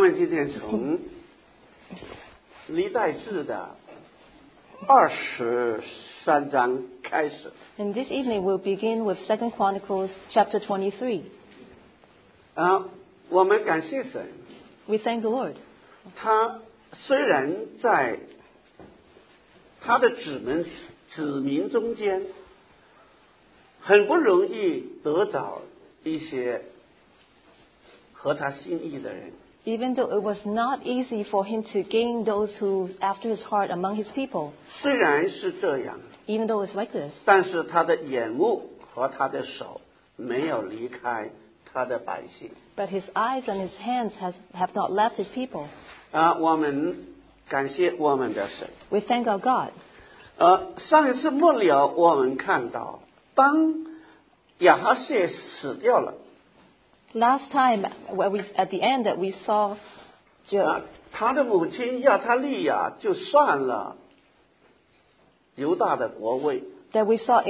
们今天从历代志的23章开始。 And this evening we'll begin with 2 Chronicles chapter 23. 我们感谢神， We thank the Lord. 他虽然在他的子民中间很不容易得着一些合他心意的人， Even though it was not easy for him to gain those who after his heart among his people, 虽然是这样， even though it's like this, 但是他的眼目和他的手没有离开他的百姓。 but his eyes and his hands have not left his people. 我们感谢我们的神。 We thank our God. 上一次末了我们看到，当亚哈谢死掉了， Last time, at the end, that we saw 他的母亲亚他利亚就算了犹大的国位， that we saw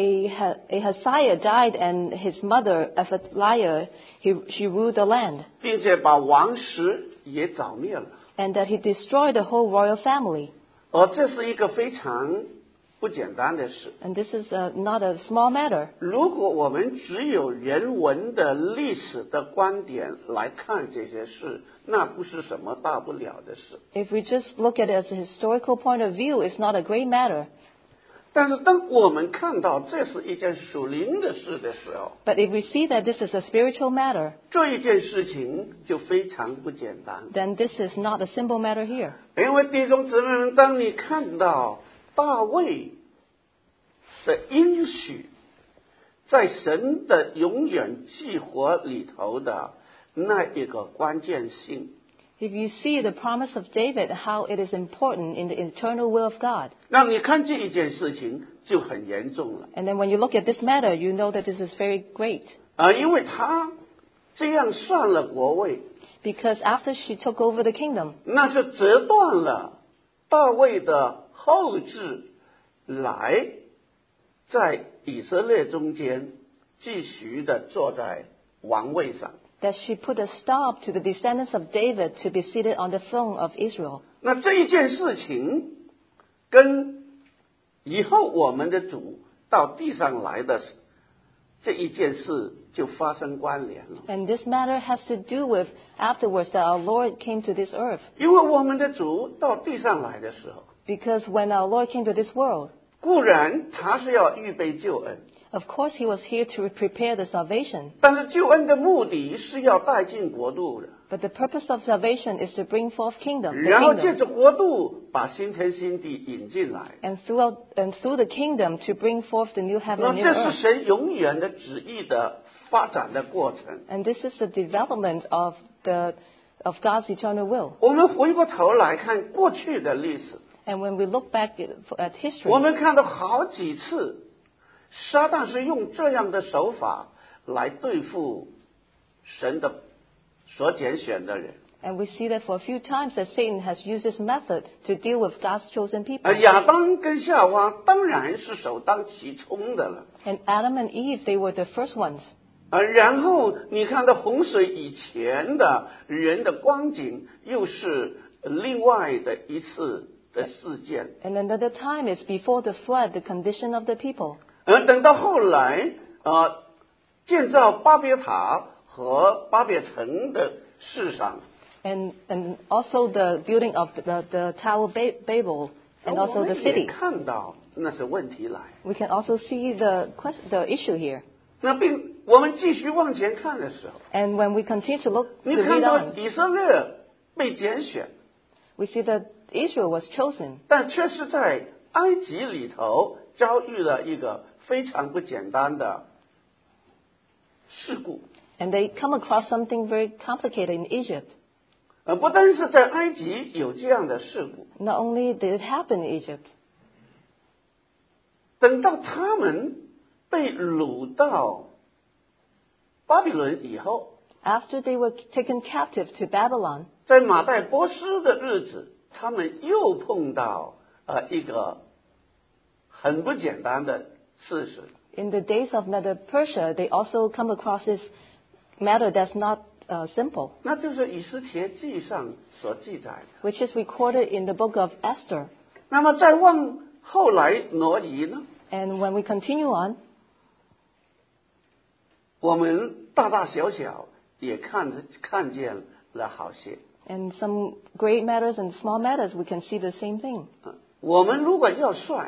Ahaziah died and his mother, Athaliah, she ruled the land, 并且把王室也剿灭了。 and that he destroyed the whole royal family. 这是一个非常不简单的事。 And this is not a small matter. 如果我们只有人文的历史的观点来看这些事，那不是什么大不了的事。 If we just look at it as a historical point of view, it's not a great matter. 但是当我们看到这是一件属灵的事的时候， But if we see that this is a spiritual matter, 这一件事情就非常不简单。 then this is not a simple matter here. 因为弟兄姊妹们，当你看到大卫的应许在神的永远计划里头的那一个关键性， If you see the promise of David, how it is important in the eternal will of God, 让你看这一件事情就很严重了。 and then when you look at this matter, you know that this is very great. 因为他这样算了国位， Because after she took over the kingdom, 那是折断了大卫的后嗣来在以色列中间继续的坐在王位上。 that she put a stop to the descendants of David to be seated on the throne of Israel. 那这一件事情跟以后我们的主到地上来的这一件事就发生关联了。 And this matter has to do with afterwards that our Lord came to this earth. 因为我们的主到地上来的时候， Because when our Lord came to this world, 固然他是要预备救恩， of course he was here to prepare the salvation. 但是救恩的目的是要带进国度的， But the purpose of salvation is to bring forth the 然后借 kingdom. 着国度把新天新地引进来。 And through the kingdom to bring forth the new heaven 那 and new 这是 earth. 神永远的旨意的发展的过程。 And this is the development of God's eternal will. 我们回过头来看过去的历史， And when we look back at 我 history, 们看到好几次撒旦是用这样的手法来对付神的所拣选的人。 and we see that for a few times that Satan has used this method to deal with God's chosen people. 亚当跟夏娃当然是首当其冲的了。 And Adam and Eve, they were the first ones. 然后你看到洪水以前的人的光景，又是另外的一次的事件。 And another time is before the flood, the condition of the people. 等到后来建造巴别塔和巴别城的事上， And also the building of the Tower Babel and 我 also the 们也 city. 看到那是问题来。 We can also see the issue here. 那我们继续往前看的时候， And when we continue to 你 read 看到 on, 以色列被拣选， we see that Israel was chosen, 但却是在埃及里头遭遇了一个非常不简单的事故。 and they come across something very complicated in Egypt. 不单是在埃及有这样的事故， Not only did it happen in Egypt, 等到他们被掳到巴比伦以后， after they were taken captive to Babylon, 在马代波斯的日子，他们又碰到一个很不简单的事实。 in the days of Medo-Persia, they also come across this matter that's not simple, 那就是以斯帖记上所记载的。 which is recorded in the book of Esther. 那么再往后来挪移呢， And when we continue on, 我们大大小小也看见了好些。 in some great matters and small matters, we can see the same thing. 我们如果要算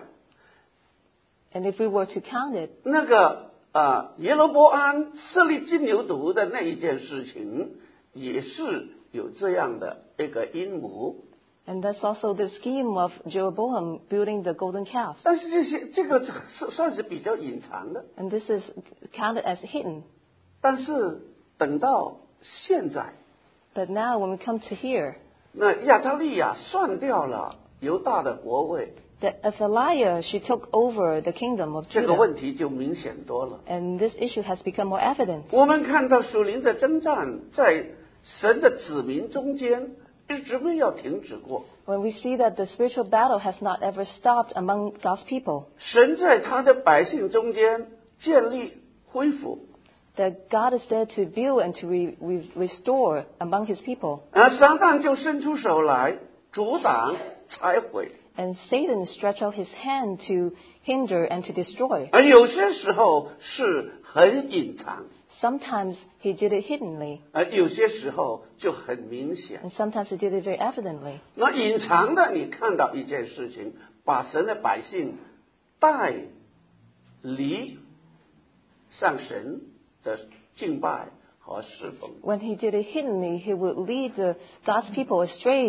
And if we were to count it, 那个耶罗波安设立金牛犊的那一件事情，也是有这样的一个阴谋。 and that's also the scheme of Jeroboam building the golden calf. 但是这个算是比较隐藏的。 And this is counted as hidden. 但是等到现在， But now when we come to here, 那亚他利亚算掉了犹大的国位， that Athaliah, she took over the kingdom of 这个 Judah. 问题就明显多了。 And this issue has become more evident. 我们看到属灵的征战在神的子民中间一直没有停止过。 When we see that the spiritual battle has not ever stopped among God's people, 神在他的百姓中间建立恢复， that God is there to build and to restore among His people. 而撒旦就伸出手来阻挡拆毁， And Satan stretched out his hand to hinder and to destroy. 而有些时候是很隐藏， Sometimes he did it hiddenly, 而有些时候就很明显。 and sometimes he did it very evidently. 那隐藏的，你看到一件事情，把神的百姓带离上神的敬拜和侍奉。 When he did it hiddenly, he would lead God's people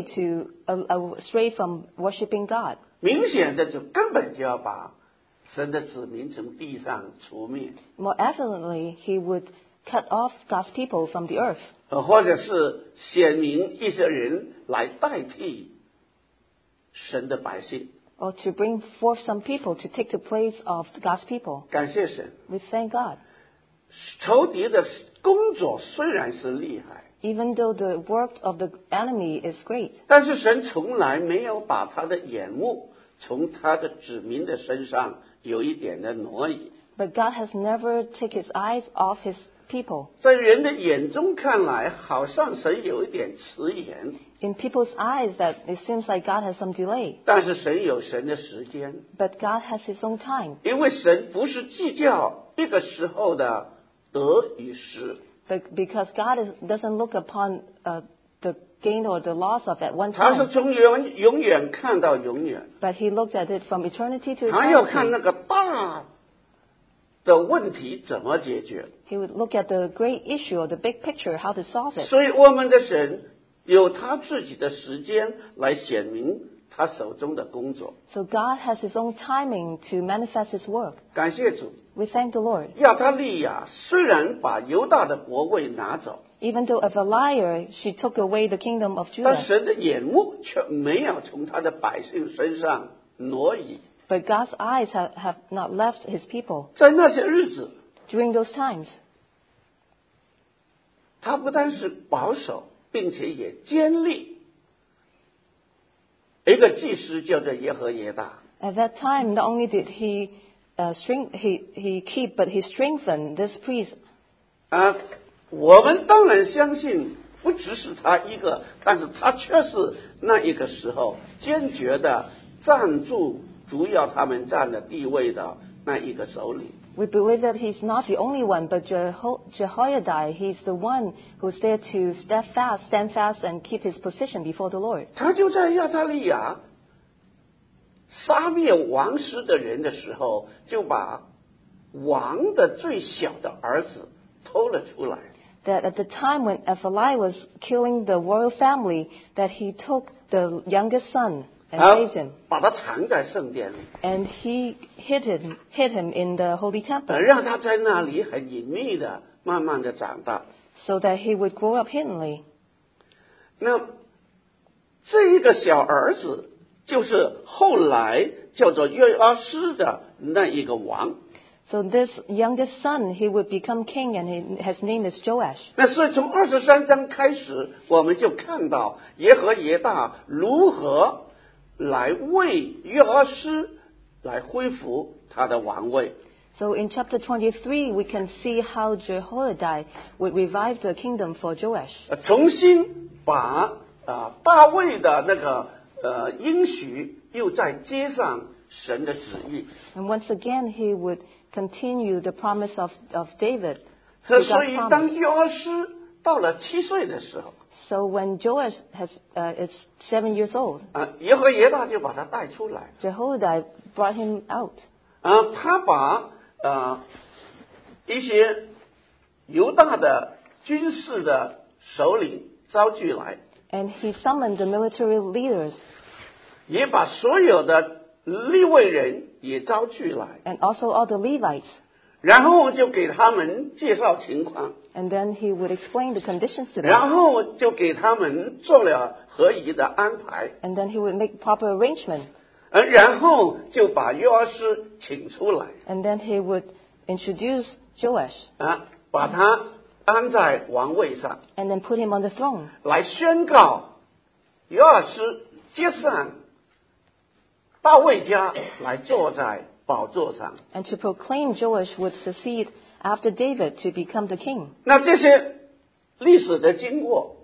astray from worshiping God. 明显的就根本就要把神的子民从地上除灭， More evidently, he would cut off God's people from the earth, 或者是显明一些人来代替神的百姓。 or to bring forth some people to take the place of God's people. 感谢神， We thank God. 仇敌的工作虽然是厉害， Even though the work of the enemy is great, 但是神从来没有把他的眼目从他的子民的身上有一点的挪移。 but God has never taken his eyes off his people. 在人的眼中看来，好像神有一点迟延， In people's eyes, that it seems like God has some delay, 但是神有神的时间， but God has his own time. 因为神不是计较一个时候的得与失， But because God doesn't look upon the gain or the loss of at one 他是 time, 从永远看到永远， but he looked at it from eternity to 他要看 eternity. 那个大的问题怎么解决。 He would look at the great issue or the big picture, how to solve it. 所以我们的神有他自己的时间来显明他手中的工作。 So God has his own timing to manifest his work. 感谢主， We thank the Lord. 亚他利亚虽然把犹大的国位拿走， Even though Athaliah, she took away the kingdom of 但 Judah, 神的眼目却没有从他的百姓身上挪移。 but God's eyes have not left his people 在那些日子， during those times. 他不但是保守，并且也坚立一个祭司，叫做耶和耶大。 At that time, not only did he keep, but he strengthened this priest. 我们当然相信，不只是他一个，但是他却是那一个时候坚决的站住主要他们站的地位的那一个首领。 We believe that he's not the only one, but Jehoiada, he's the one who's there to stand fast, and keep his position before the Lord. 他就在亚他利亚杀灭王室的人的时候，就把王的最小的儿子偷了出来。 That at the time when Athaliah was killing the royal family, that he took the youngest son and saved him. 把他藏在圣殿里， And he hid him in the holy temple, 让他在那里很隐秘的慢慢的长大。 so that he would grow up hiddenly. 那这一个小儿子就是后来叫做约阿施的那一个王。 So this youngest son, he would become king, and his name is Joash. 那所以从23章开始，我们就看到耶和耶大如何来为约阿施来恢复他的王位。 So in chapter 23, we can see how Jehoiada would revive the kingdom for Joash. 重新把大卫的那个应许又再接上神的旨意。 And once again, he would continue the promise of David. 所 with God's 以 promise. 当约阿施到了7岁的时候， So when Joash is 7 years old, 耶和耶大就把他带出来。 Jehoiada brought him out. 他把一些犹大的军事的首领招聚来， And he summoned the military leaders 也把所有的利未人也招聚来， and also all the Levites. 然后就给他们介绍情况， And then he would explain the conditions to them. 然后就给他们做了合宜的安排， And then he would make proper arrangement. 然后就把约阿施请出来， And then he would introduce Joash 把他安在王位上， and then put him on the throne. 来宣告约阿施接上大卫家来坐在宝座上。 And to proclaim Joash would succeed after David to become the king. 那这些历史的经过，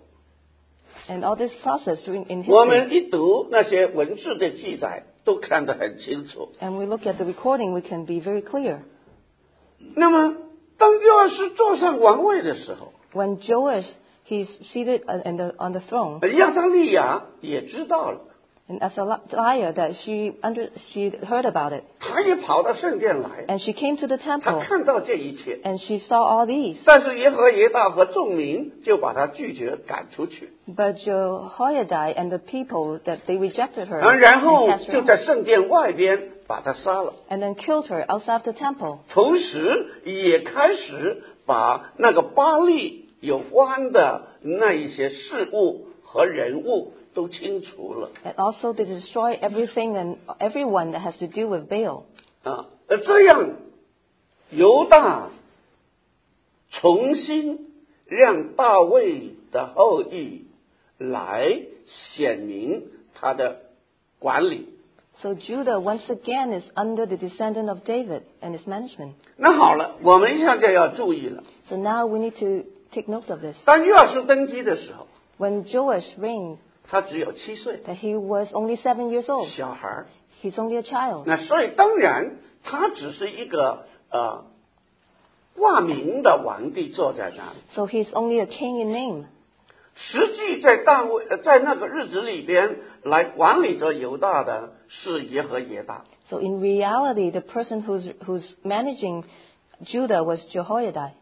And all this process in 我 history. 们一读那些文字的记载，都看得很清楚。 And we look at the recording, we can be very clear. 那么，当约阿施坐上王位的时候， When Joash, he's seated on the throne, 亚当利亚也知道了， and Athaliah, that she heard about it. 他也跑到圣殿来， And she came to the 他 temple, 看到这一切， and she saw all these. 但是耶和耶大和众民就把他拒绝赶出去， But Jehoiada and the people, that they rejected her 然后 and cast her 就 out, 在圣殿外边把他杀了， and then killed her outside the temple. 同时也开始把那个巴利有关的那一些事物和人物都清除了。 And also to destroy everything and everyone that has to do with Baal. 这样犹大重新让大卫的后裔来显明他的管理。 So Judah once again is under the descendant of David and his management. 那好了，我们现在要注意了。 So now we need to take note of this. 当约阿施登基的时候， When Joash reigned, 他只有7岁， that he was only 7 years old. 小孩儿。 He's only a child. 那所以当然，他只是一个挂名的皇帝坐在那里。 So he's only a king in name. 实际在那个日子里边来管理着犹大的是耶和耶大。 So in reality, the person who's managing Judah was Jehoiada.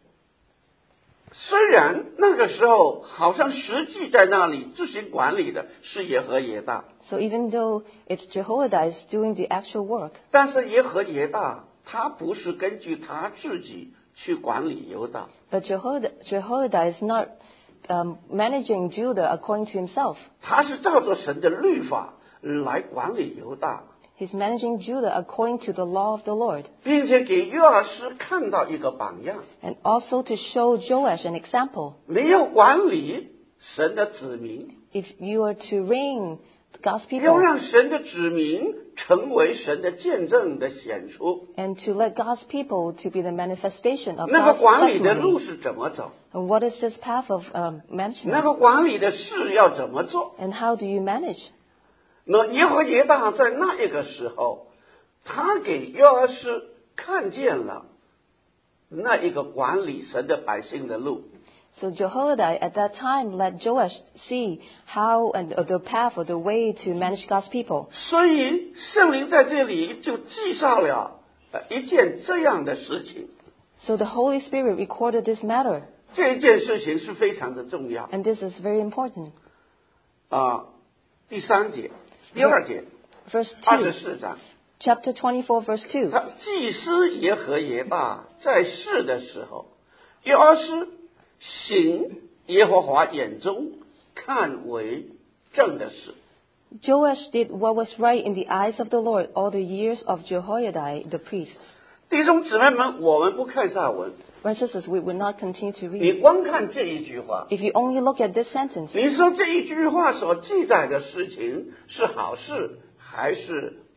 虽然那个时候好像实际在那里执行管理的是耶和耶大， So even though it's Jehoiada is doing the actual work, 但是耶和耶大他不是根据他自己去管理犹大， but Jehoiada is not managing Judah according to himself. 他是照着神的律法来管理犹大， He's managing Judah according to the law of the Lord, 并且给约阿施看到一个榜样。 and also to show Joash an example. 你要管理神的子民， If you are to reign God's 要 people 让神的子民成为神的见证的显出。 and to let God's people to be the manifestation of 那个 God's 管理的路 testimony. 是怎么走？ And what is this path of 那 management? 个管理的事要怎么做？ And how do you manage? 那耶和耶大在那一个时候，他给约阿施看见了那一个管理神的百姓的路。 So Jehoiada at that time let Joash see how and the path or the way to manage God's people. 所以圣灵在这里就记下了一件这样的事情， So the Holy Spirit recorded this matter, 这一件事情是非常的重要 and this is very important. 第3节、第2节、 Verse 2, 24章， chapter 24, verse 2. 他祭司耶和耶大在世的时候，约阿施行耶和华眼中看为正的事。 Joash did what was right in the eyes of the Lord all the years of Jehoiada the priest. 弟兄姊妹们，我们不看下文， Brothers and sisters, we will not continue to 你 read. 光看这一句话， If you only look at this sentence, 你说这一句话所记载的事情是好事还是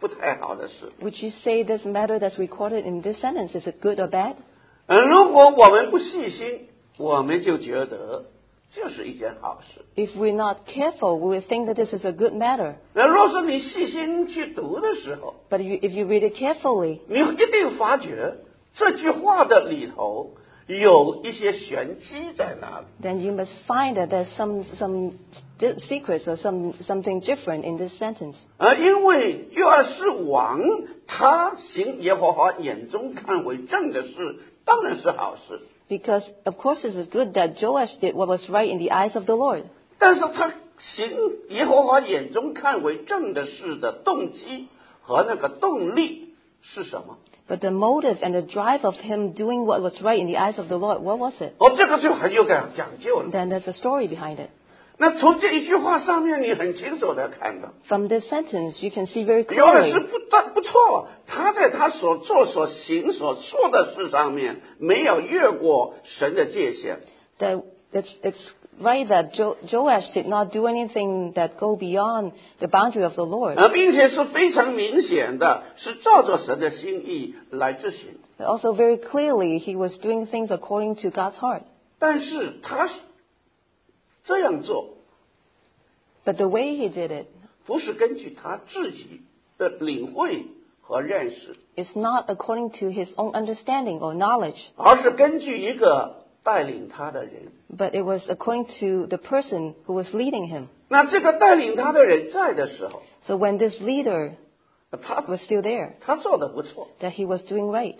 不太好的事。 Would you say this matter that's recorded in this sentence, is it good or bad? 如果我们不细心，我们就觉得这是一件好事。 If we're not careful, we will think that this is a good matter. 若是你细心去读的时候， But if you read it carefully, 你一定发觉这句话的里头有一些玄机在那里。 then you must find that there's some secrets or something different in this sentence. 因为约珥是王，他行耶和华眼中看为正的事，当然是好事。 Because, of course, it is good that Joash did what was right in the eyes of the Lord. 但是他行耶和华眼中看为正的事的动机和那个动力是什么？ But the motive and the drive of him doing what was right in the eyes of the Lord, what was it? 这个就很有讲究了。 Then there's a story behind it. 那从这一句话上面，你很清楚的看到， From this sentence, you can see very 约珥是 clearly 不错，他在他所做、所行、所说的事上面，没有越过神的界限。 that it's right that Joash did not do anything that go beyond the boundary of the Lord. 并且是非常明显的，是照着神的心意来执行。 But also very clearly, he was doing things according to God's heart. 但是他这样做， But the way he did it 不是根据他自己的领会和认识， is not according to his own understanding or knowledge, 而是根据一个带领他的人。 but it was according to the person who was leading him. 那这个带领他的人在的时候， So when this leader 他 was still there, 他做的不错。 that he was doing right.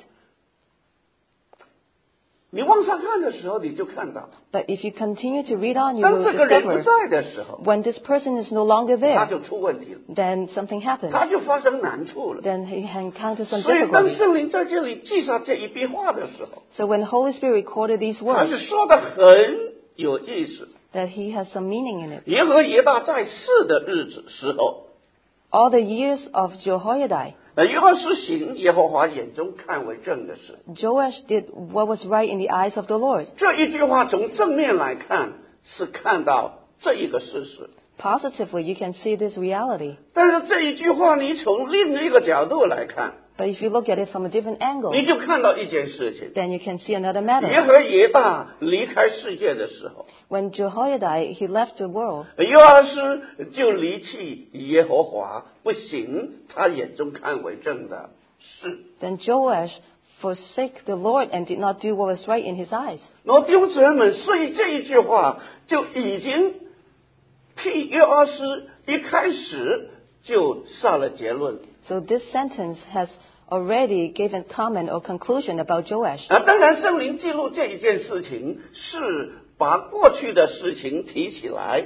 你往上看的时候，你就看到， But if you continue to read on, you 当 will 这个人不 discover 在的时候， when this person is no longer 他 there, 就出问题了， then something happens. 他就发生难处了。 Then he encounters some 所以，当 difficulty. 圣灵在这里记下这一笔话的时候， So when the Holy Spirit recorded these 他 words, 是说的很有意思。 that he has some meaning in it. 耶和耶大在世的日子时候， All the years of Jehoiada, 约珥是行耶和华眼中看为正的事。 Joash did what was right in the eyes of the Lord. 这一句话从正面来看是看到这一个事实， Positively, you can see this reality. 但是这一句话你从另一个角度来看， But if you look at it from a different angle, 你就看到一件事情： then you can see another 耶 matter. 和耶大离开世界的时候， When Jehoiada, he left the world, 约珥是就离弃耶和华，不行他眼中看为正的事。 then Joash forsake the Lord and did not do what was right in his eyes. 然后弟兄姊妹们，所以这一句话就已经替约珥斯一开始就下了结论。 So this sentence has already given comment or conclusion about Joash. 当然，圣灵记录这一件事情是把过去的事情提起来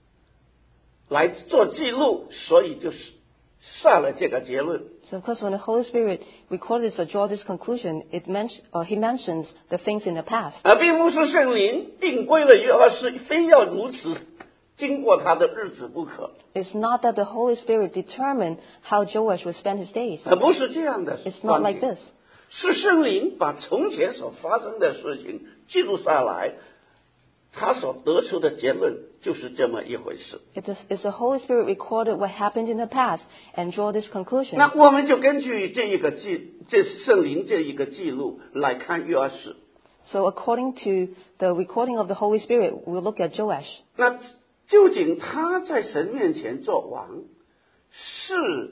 做记录，所以就是下了这个结论。 So of course, when the Holy Spirit recorded this or draw this conclusion, he mentions the things in the past. 并不是圣灵定规了约珥斯非要如此经过他的日子不可， It's not that the Holy Spirit determined how Joash would spend his days. 不是这样的 It's not 观 like 点 this. 是圣灵把从前所发生的事情记录下来，他所得出的结论就是这么一回事。 It's the Holy Spirit recorded what happened in the past and draw this conclusion. 那我们就根据这圣灵这一个记录来看约珥斯。 So according to the recording of the Holy Spirit, we'll look at Joash. 那究竟他在神面前做王是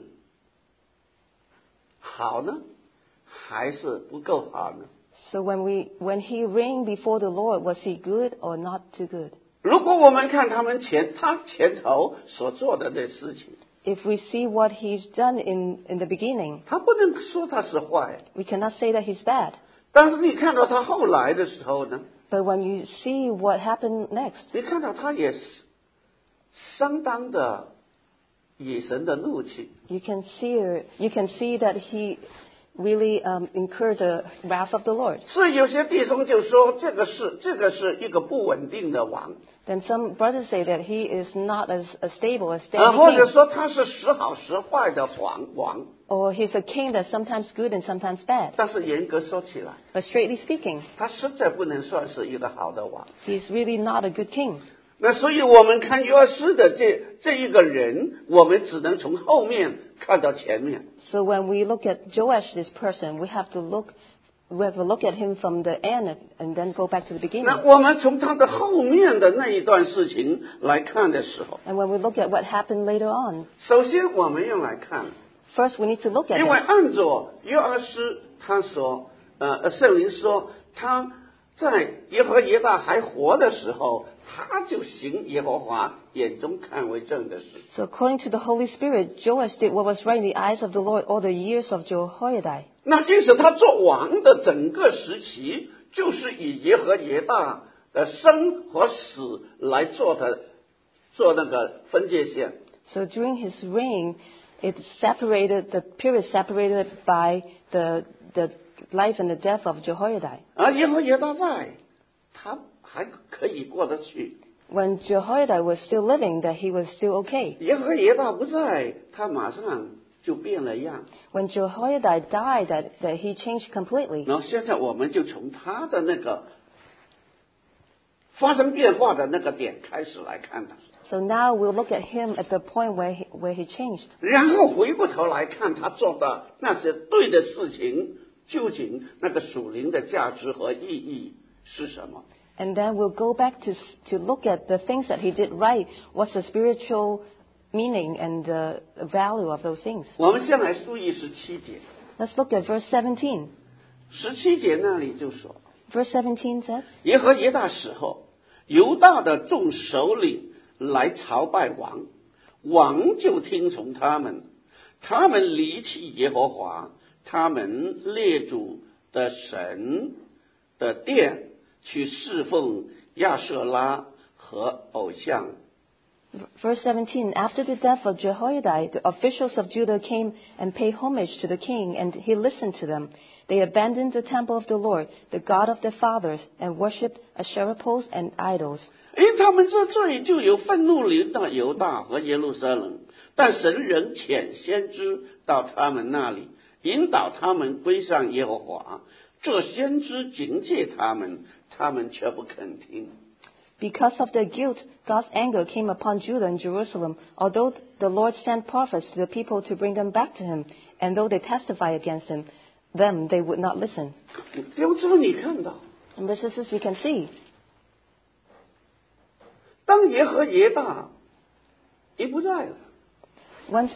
好呢，还是不够好呢？ So when he reigned before the Lord, was he good or not too good? 如果我们看他前头所做的那事情， If we see what he's done in the beginning, 他不能说他是坏， we cannot say that he's bad. 但是你看到他后来的时候呢， But when you see what happened next, 你看到他也是相当的以神的怒气。 you can see that he really incurred the wrath of the Lord. 所以有些弟兄就说这个是一个不稳定的王， Then some brothers say that he is not as stable as 或 steady 者 king, 说他是时好时坏的王。 or he's a king that's sometimes good and sometimes bad. 但是严格说起来， But straightly speaking, 他实在不能算是一个好的王。 he's really not a good king. 那所以我们看约阿施的这一个人，我们只能从后面看到前面。 So when we look at Joash, this person, we have to look at him from the end and then go back to the 那 beginning. 我们从他的后面的那一段事情来看的时候， And when we look at what happened later on, 首先我们要来看， first we need to look at 因为 this. 按照约阿施他所圣灵说他在耶和耶大还活的时候，他就行耶和华眼中看为正的事。 So according to the Holy Spirit, Joash did what was right in the eyes of the Lord all the years of Jehoiada. 那因此他做王的整个时期，就是以耶和耶大的生和死来做那个分界线。 So during his reign, it's separated, the period separated by the life and the death of Jehoiada. 而耶和耶大在，他还可以过得去； When Jehoiada was still living, that he was still okay. 耶和耶大不在，他马上就变了样。 When Jehoiada died, that he changed completely. 然后现在我们就从他的那个发生变化的那个点开始来看他， So now we'll look at him at the point where he changed. 然后回过头来看他做的那些对的事情，究竟那个属灵的价值和意义是什么？ And then we'll go back to look at the things that he did right. What's the spiritual meaning and the value of those things? 我们先来注意17节。 Let's look at verse 17. 17节那里就说， Verse 17 says, 耶和耶大死后，犹大的众首领来朝拜王，王就听从他们。他们离弃耶和华，他们列祖的神的殿，去侍奉亚舍拉和偶像。 Verse 17, after the death of Jehoiada, the officials of Judah came and paid homage to the king, and he listened to them. They abandoned the temple of the Lord, the God of their fathers, and worshipped Asherah poles and idols. 因他们这罪，就有愤怒临到犹大和耶路撒冷，但神仍遣先知到他们那里，引导他们归向耶和华。这先知警戒他们，他们却不肯听。 Because of their guilt, God's anger came upon Judah and Jerusalem, although the Lord sent prophets to the people to bring them back to him, and though they testify against them, they would not listen. 弟兄姊妹，你看到， And this is, you can see, 当耶和耶大已不在了， once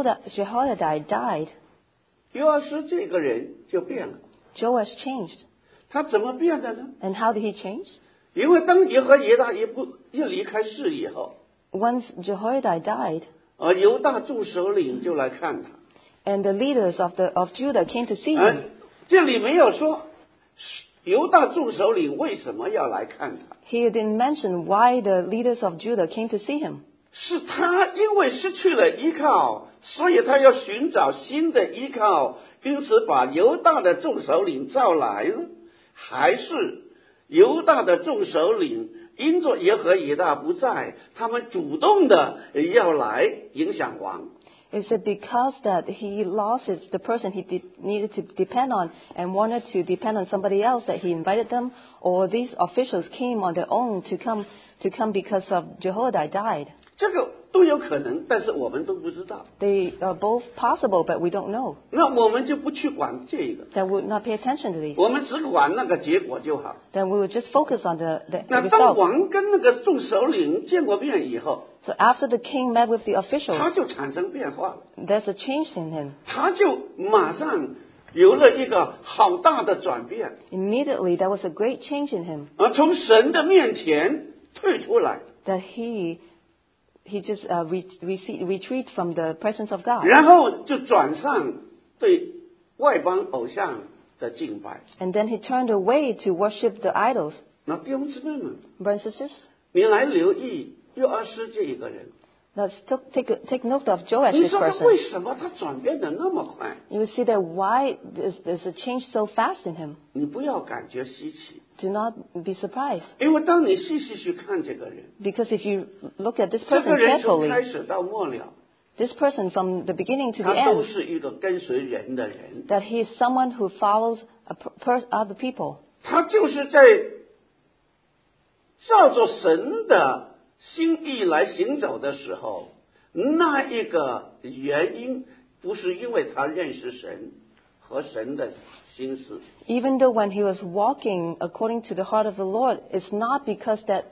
Jehoiada died, 约阿施这个人就变了。 Joash changed. 他怎么变的呢？ And how did he change? 因为当耶和耶大一离开世以后， Once Jehoiada died, 犹大众首领就来看他。 and the leaders of Judah came to see him. 这里没有说犹大众首领为什么要来看他， He didn't mention why the leaders of Judah came to see him. 是他因为失去了依靠，所以他要寻找新的依靠，因此把犹大的众首领召来了，还是犹大的众首领因着耶和耶大不在，他们主动的要来影响王？ Is it because that he lost the person he needed to depend on and wanted to depend on somebody else that he invited them, or these officials came on their own to come because of Jehoiada died? 这个都有可能，但是我们都不知道。 They are both possible, but we don't know. 那我们就不去管这个， Then we would not pay attention to these. 我们只管那个结果就好。 Then we would just focus on the 那 result. 当王跟那个众首领见过面以后， So after the king met with the 他 officials, 就产生变化了， there's a change in him. 他就马上有了一个好大的转变， Immediately, there was a great change in him 从神的面前退出来， that he just retreat from the presence of God. 然后就转上对外邦偶像的敬拜。 And then he turned away to worship the idols. 那弟兄姊妹们， Brothers and sisters, 你来留意约阿施这一个人， let's take note of Joash, 你 this 说他 person. 为什么他转变的那么快？ You will see that why there's a change so fast in him. 你不要感觉稀奇， Do not be surprised. 因为当你细细去看这个人， Because if you look at this 这 person 个人从 carefully, 开始到末了， this person from the beginning to the 他都 end, 是一个跟随人的人， that he is someone who follows other people. 他就是在照着神的心意来行走的时候，那一个原因不是因为他认识神和神的心思。 Even though when he was walking according to the heart of the Lord, it's not because that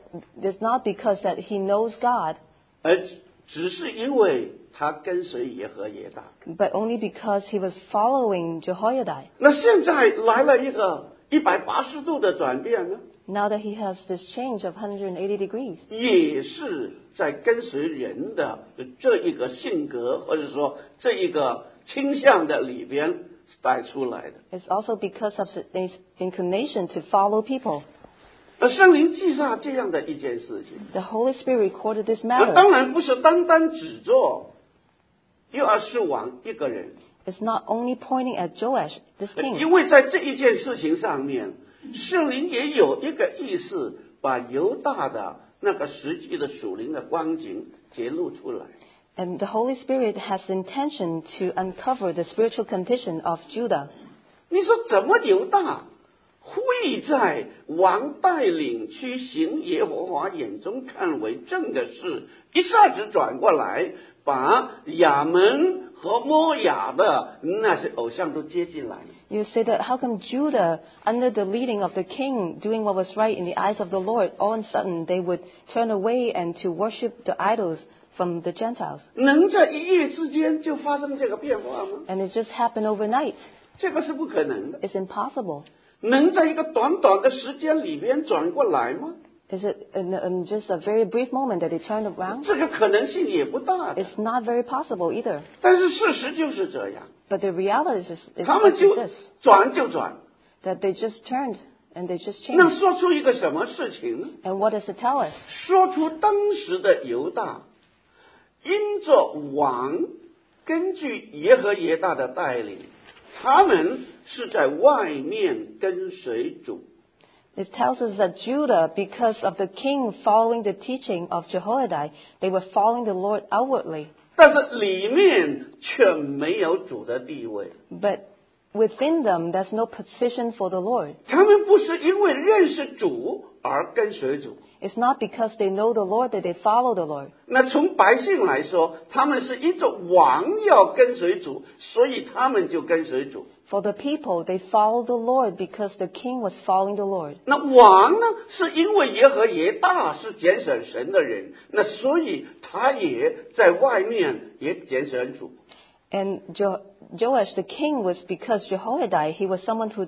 he knows God, 而只是因为他跟随耶和耶大。 but only because he was following Jehoiada. 那现在来了一个180度的转变呢， Now that he has this change of 180 degrees, 也是在跟随人的这一个性格或者说这一个倾向的里边带出来的。 it's also because of his inclination to follow people. 而圣灵记下这样的一件事情， The Holy Spirit recorded this 那 matter. 当然不是单单只做约阿施王一个人， It's not only pointing at Joash, this 因 king, 为在这一件事情上面，圣灵也有一个意思，把犹大的那个实际的属灵的光景揭露出来。 and the Holy Spirit has the intention to uncover the spiritual condition of Judah. 你说怎么犹大会在王带领去行耶和华眼中看为正的事，一下子转过来，把亚门和摩亚的那些偶像都接进来？ You say that how come Judah, under the leading of the king, doing what was right in the eyes of the Lord, all of a sudden they would turn away and to worship the idols from the Gentiles? 能在一夜之间就发生这个变化吗？ And it just happened overnight. 这个是不可能的。 It's impossible. 能在一个短短的时间里边转过来吗？ Is it in just a very brief moment that they turned around? 这个可能性也不大的。 It's not very possible either. 但是事实就是这样， But the reality is 他们 such 就 as this, 转就转。 that they just turned and they just 那 changed. 说出一个什么事情呢？ And what does it tell us? 说出当时的犹大，因着王根据耶和耶大的带领，他们是在外面跟随主。 It tells us that Judah, because of the king following the teaching of Jehoiada, they were following the Lord outwardly. 但是里面却没有主的地位。 But within them, there's no position for the Lord. 他们不是因为认识主而跟随主。 It's not because they know the Lord that they follow the Lord. 那从百姓来说，他们是因着王要跟随主，所以他们就跟随主。 For the people, they follow the Lord because the king was following the Lord. 那王呢，是因为耶和耶大是拣选神的人，那所以他也在外面也拣选主。 And Joash, the king, was because Jehoiada, he was someone who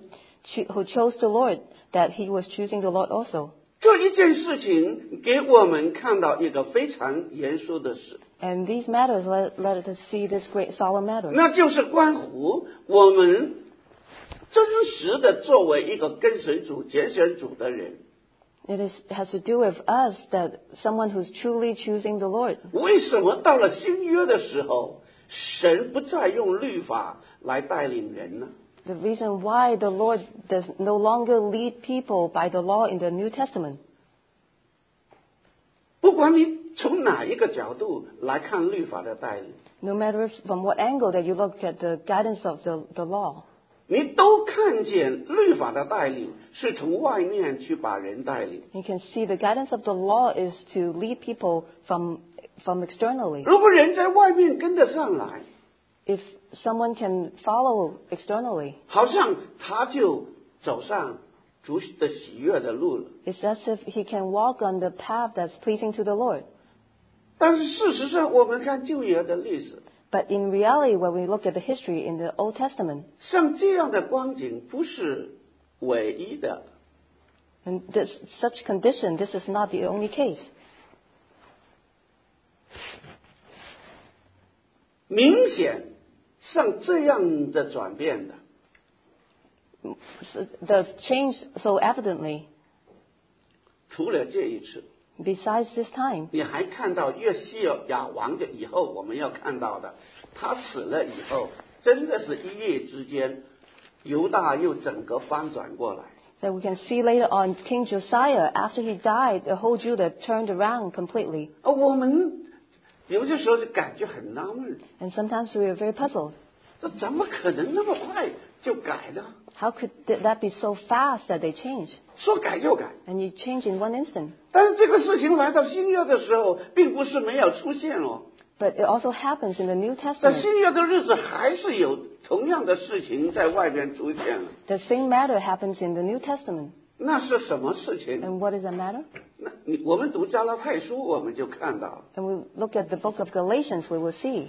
chose the Lord, that he was choosing the Lord also. 这一件事情给我们看到一个非常严肃的事， And these matters led us to see this great solemn matter. 那就是关乎我们真实的作为一个跟随主、拣选主的人， It has to do with us, that someone who's truly choosing the Lord. 为什么到了新约的时候，神不再用律法来带领人呢？ The reason why the Lord does no longer lead people by the law in the New Testament. 不管你从哪一个角度来看律法的带领， No matter from what angle that you look at the guidance of the law, 你都看见律法的带领是从外面去把人带领。 you can see the guidance of the law is to lead people from externally. 如果人在外面跟得上来， If someone can follow externally, 好像他就走上主的喜悦的路了。 it's as if he can walk on the path that's pleasing to the Lord. 但是事实上，我们看旧约的历史， But in reality, when we look at the history in the Old Testament, 像这样的光景不是唯一的。 in such condition, this is not the only case. 明显像这样的转变的， The change so evidently, 除了这一次， besides this time, 你还看到约西亚王的以后，我们要看到的，他死了以后，真的是一夜之间，犹大又整个翻转过来。 so we can see later on King Josiah, after he died, the whole Judah turned around completely. 我们有的时候就感觉很纳闷， And sometimes we are very puzzled. 这怎么可能那么快就改呢？ How could that be so fast that they change? 说改就改。 And you change in one instant. 但是这个事情来到新约的时候，并不是没有出现哦。 But it also happens in the New 在 Testament. 新约的日子，还是有同样的事情在外边出现了。 The same matter happens in the New Testament. 那是什么事情？ And what is that matter? 我们读加拉太书，我们就看到了。 And we look at the book of Galatians, we will see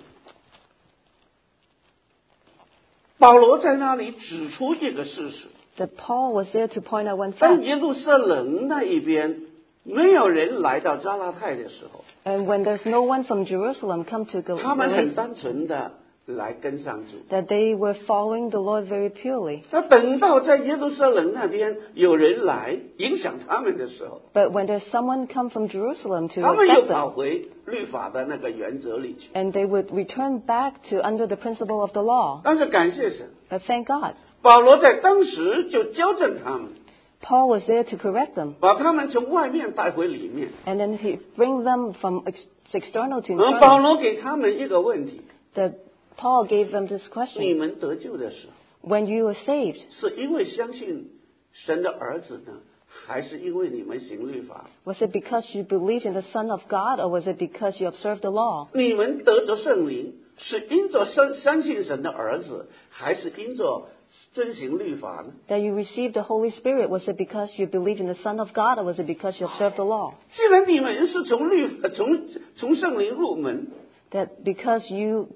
保罗在那里指出一个事实： that Paul was there to point out one 当 fact. 耶路撒冷那一边没有人来到加拉太的时候， And when there's no one from Jerusalem come to 他们很 Galatia, 单纯的来跟上主。 that they were following the Lord very purely. 那等到在耶路撒冷那边有人来影响他们的时候， But when there's someone come from Jerusalem to 他们又 affect 跑 them, 回律法的那个原则里去。 and they would return back to under the principle of the law. 但是感谢神， But thank God, 保罗在当时就纠正他们， Paul was there to correct them. 把他们从外面带回里面。 And then he bring them from external to 保 internal. 罗给他们一个问题： That Paul gave them this 你 question. 们得救的时候， When you were saved, 是因为相信神的儿子呢，还是因为你们行律法？ was it because you believed in the Son of God, or was it because you observed the law? 你们得着圣灵，是因着相信神的儿子，还是因着遵行律法呢？ That you received the Holy Spirit, was it because you believed in the Son of God, or was it because you observed the law? 既然你们是从圣灵入门， That because you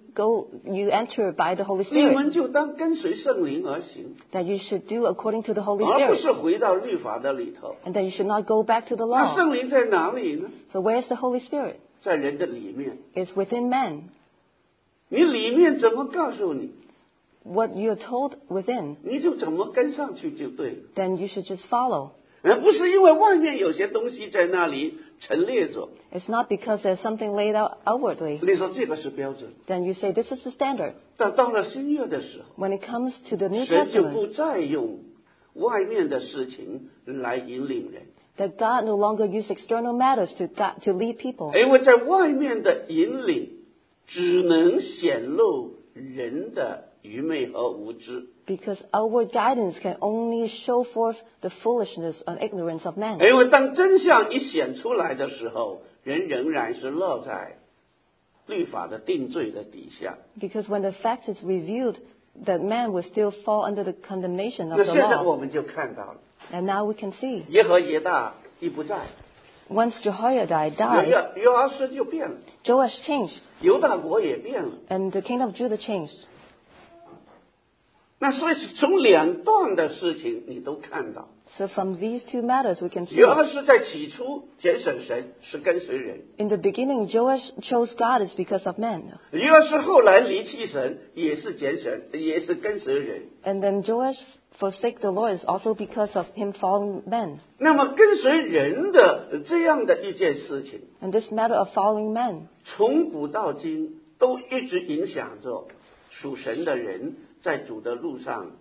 enter by the Holy 你 Spirit, 们就当跟随圣灵而行， that you should do according to the Holy 而不 Spirit, 是回到律法的里头。 and that you should not go back to the 那 law. 圣灵在哪里呢？ So where's the Holy Spirit? 在人的里面。 It's within man. 你里面怎么告诉你， What you're told within, 你就怎么跟上去就对了， then you should just follow. 而不是因为外面有些东西在那里陈列着， It's not because there's something laid out outwardly. 你说这个是标准。 Then you say this is the standard. 但到了新约的时候， When it comes to the New 神就 Testament, 不再用外面的事情来引领人， that God no longer uses external matters to lead people. 因为在外面的引领只能显露人的愚昧和无知。 Because outward guidance can only show forth the foolishness and ignorance of man. 因为当真相一显出来的时候，人仍然是落在律法的定罪的底下。 Because when the fact is revealed, that man will still fall under the condemnation of 那 the 现在 law. 我们就看到了， And now we can see. 耶和耶大已不在， Once Jehoiada 约 died, 约阿施就变了， Joash changed, 犹大国也变了。 and the king of Judah changed. 那所以从两段的事情你都看到， So from these two matters, we can see. 约阿施在起初拣选神是跟随人， In the beginning, Joash chose God is because of men. 约阿施后来离弃神也是拣选，也是跟随人。 And then Joash forsake the Lord is also because of him following men. 那么跟随人的这样的一件事情， And this matter of following men, 从古到今都一直影响着属神的人在主的路上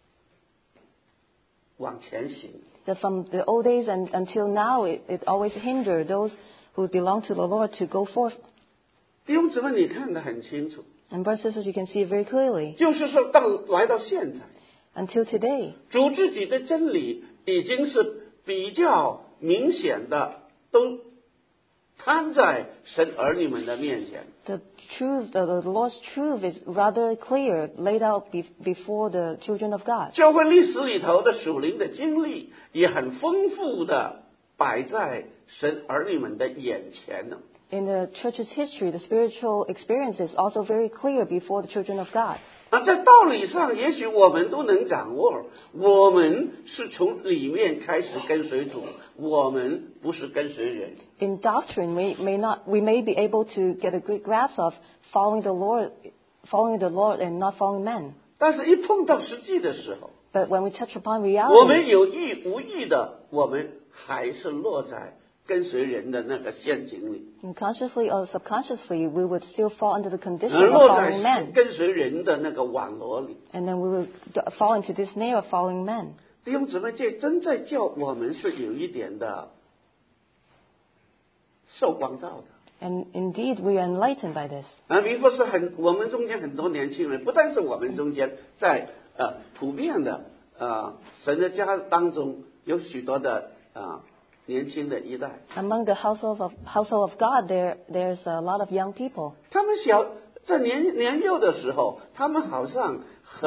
往前行。 that from the old days and until now, it always hindered those who belong to the Lord to go forth. 弟兄姊妹，你看得很清楚， And brothers and sisters, you can see it very clearly. 就是说来到现在， Until today, 主自己的真理已经是比较明显的，都摊在神儿女们的面前。 the truth, the Lord's truth is rather clear, laid out before the children of God. 教会历史里头的属灵的经历也很丰富的摆在神儿女们的眼前呢。 In the church's history, the spiritual experience is also very clear before the children of God. 在道理上，也许我们都能掌握。我们是从里面开始跟随主，我们不是跟随人。 In doctrine, we may be able to get a good grasp of following the Lord and not following men. 但是，一碰到实际的时候， But when we touch upon 我 reality, 们有意无意的，我们还是落在跟随人的那个陷阱里， consciously or subconsciously, we would still fall under the condition of 落 following 在 men. 跟随人的那个网罗里。 And then we will fall into this snare of following men. 弟兄姊妹，这真在叫我们是有一点的受光照的。 And indeed, we are enlightened by this. 名副是我们中间很多年轻人，不但是我们中间，在普遍的神的家当中有许多的年轻的一代。 Among the household of God, there's a lot of young people. 他们在年幼的时候，他们好像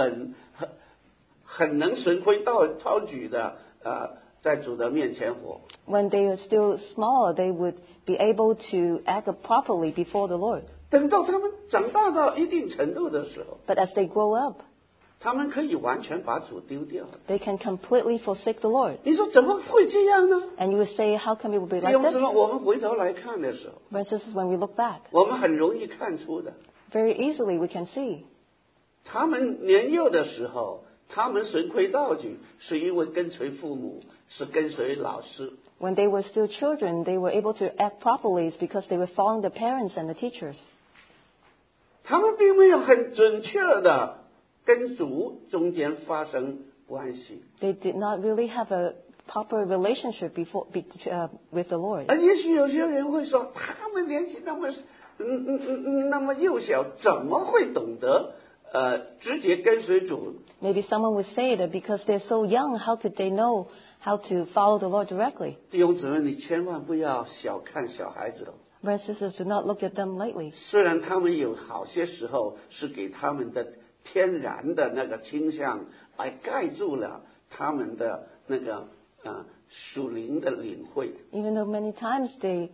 很能循规蹈矩的在主的面前活。 When they are still small, they would be able to act properly before the Lord. 等到他们长大到一定程度的时候， But as they grow up, 他们可以完全把主丢掉。 they can completely forsake the Lord. 你说怎么会这样呢？ And you would say, how come it would be 弟 like 兄 this? 姊妹，我们回头来看的时候， But this is when we look back. 我们很容易看出的。 Very easily we can see. 他们年幼的时候，他们循规蹈矩，是因为跟随父母，是跟随老师。 When they were still children, they were able to act properly because they were following the parents and the teachers. 他们并没有很准确的跟主中间发生关系。 They did not really have a proper relationship with the Lord. 也许有些人会说，他们年纪那么幼小，怎么会懂得直接跟随主？ Maybe someone would say that because they're so young, how could they know how to follow the Lord directly? 弟兄姊妹，你千万不要小看小孩子哦。 Brothers and sisters, do not look at them lightly. 虽然他们有好些时候是给他们的天然的那个倾向来盖住了他们的那个属灵的领会。 Even though many times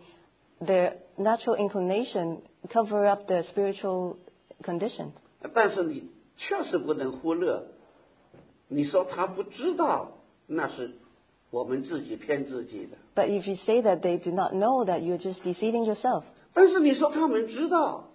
their natural inclination cover up their spiritual condition. 但是你确实不能忽略，你说他不知道，那是我们自己骗自己的。 But if you say that they do not know, that you're just deceiving yourself. 但是你说他们知道，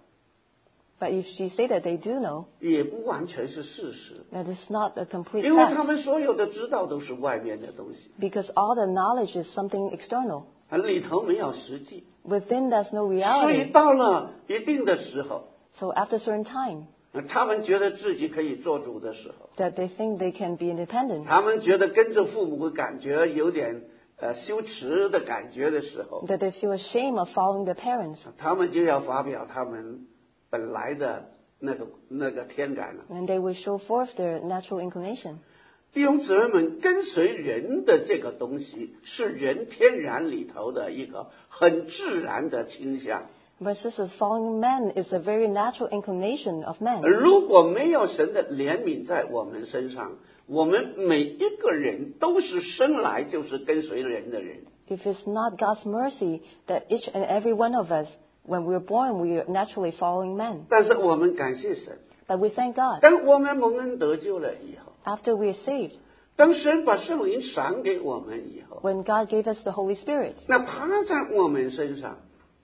But if you say that they do know, 也不完全是事实， that is not a complete 因为他 fact. 们所有的知道都是外面的东西， Because all the knowledge is something external. 里头没有实际。 Within there's no 所以 reality. 到了一定的时候， So after a certain time, 他们觉得自己可以做主的时候， that they think they can be independent. 他们觉得跟着父母感觉有点羞耻的感觉的时候， That they feel ashamed of following their parents. 他们就要发表他们本来的那个天然了。 And they will show forth their natural inclination. 弟兄姊妹们，跟随人的这个东西是人天然里头的一个很自然的倾向。 But sisters, following men is a very natural inclination of men. 如果没有神的怜悯在我们身上，我们每一个人都是生来就是跟随人的人。 If it's not God's mercy that each and every one of us, when we are born, we are naturally following men. 但是我们感谢神， But we thank God. 当我们蒙恩得救了以后， After we are saved, 当神把圣灵赏给我们以后， when God gave us the Holy Spirit 那他在我们身上，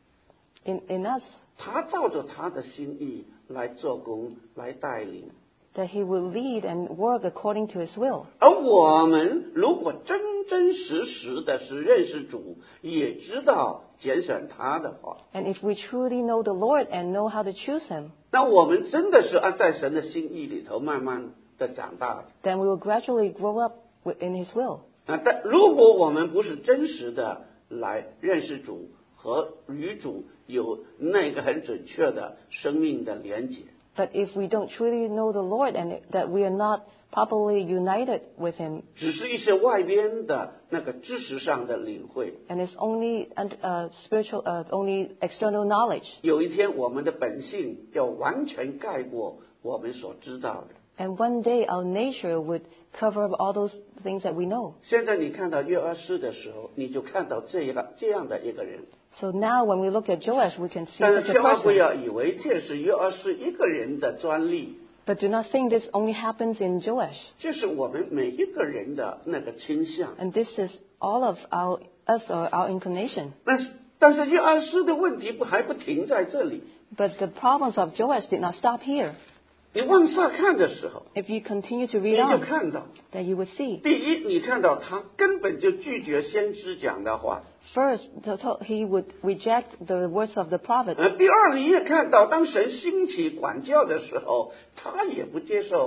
in us, 他照着他的心意来做工，来带领。 that He will lead and work according to His will. 而我们如果真真实实的是认识主，也知道拣选他的话， And if we truly know the Lord and know how to choose Him, 那我们真的是按在神的心意里头慢慢的长大的。 then we will gradually grow up in His will. 但如果我们不是真实的来认识主和与主有那个很准确的生命的连结， But if we don't truly know the Lord and that we are not properly united with Him, 只是一些外边的那个知识上的领会， and it's only spiritual, only external knowledge, 有一天我们的本性要完全盖过我们所知道的。 and one day our nature would cover up all those things that we know. 现在你看到约阿施的时候，你就看到这样的一个人。 So now when we look at Joash, we can see 但是 such a 千万不 person. 要以为这是约阿施一个人的专利， But do not think this only happens in Joash. 这是我们每一个人的那个倾向。 And this is all of us or our inclination. 但是约阿施的问题还不停在这里。 But the problems of Joash did not stop here. 你往下看的时候， If you continue to 你 read 就 on, 看到， then you would see. 第一，你看到他根本就拒绝先知讲的话。 First, he would reject the words of the prophet. 第二，你也看到，当神兴起管教的时候，他也不接受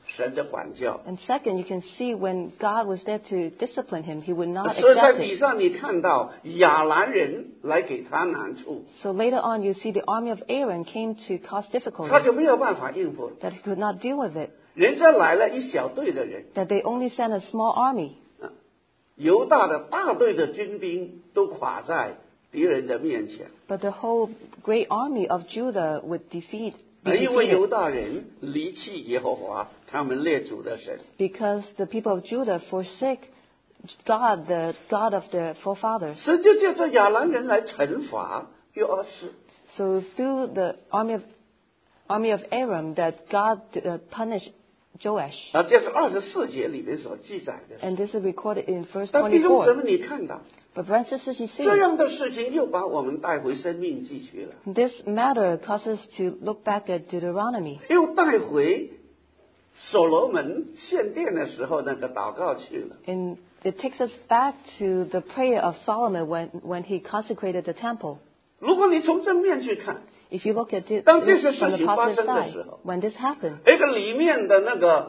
神的管教。 And second, you can see when God was there to discipline him, he would not 所以在 accept 底 it. 上你看到亚兰人来给他难处， So later on, you see the army of Aaron came to cause 他 difficulties, 就没有办法应付。 that he could not deal with it, 人家来了一小队的人， that they only sent a small army. 犹大的大队的军兵都垮在敌人的面前， But the whole great army of Judah would be 因为犹 defeated 大人离弃耶和华他们列祖的神， because the people of Judah forsake God, the God of their forefathers. 神就借着亚兰人来惩罚约阿施。 So through the army of Aram, that God punished Joash. 这是24节里面所记载的。 And this is recorded in verse 但弟兄姊 24. 妹，你看到 But brothers and sisters, you 这 see, 样的事情又把我们带回生命记去了， this matter causes us to look back at Deuteronomy. 又带回所罗门献殿的时候那个祷告去了。 And it takes us back to the prayer of Solomon when he consecrated the temple. 如果你从正面去看， If you look at it 当这些 from 事 the 情发 positive 生的 side, 时候， when this happened, 一个里面的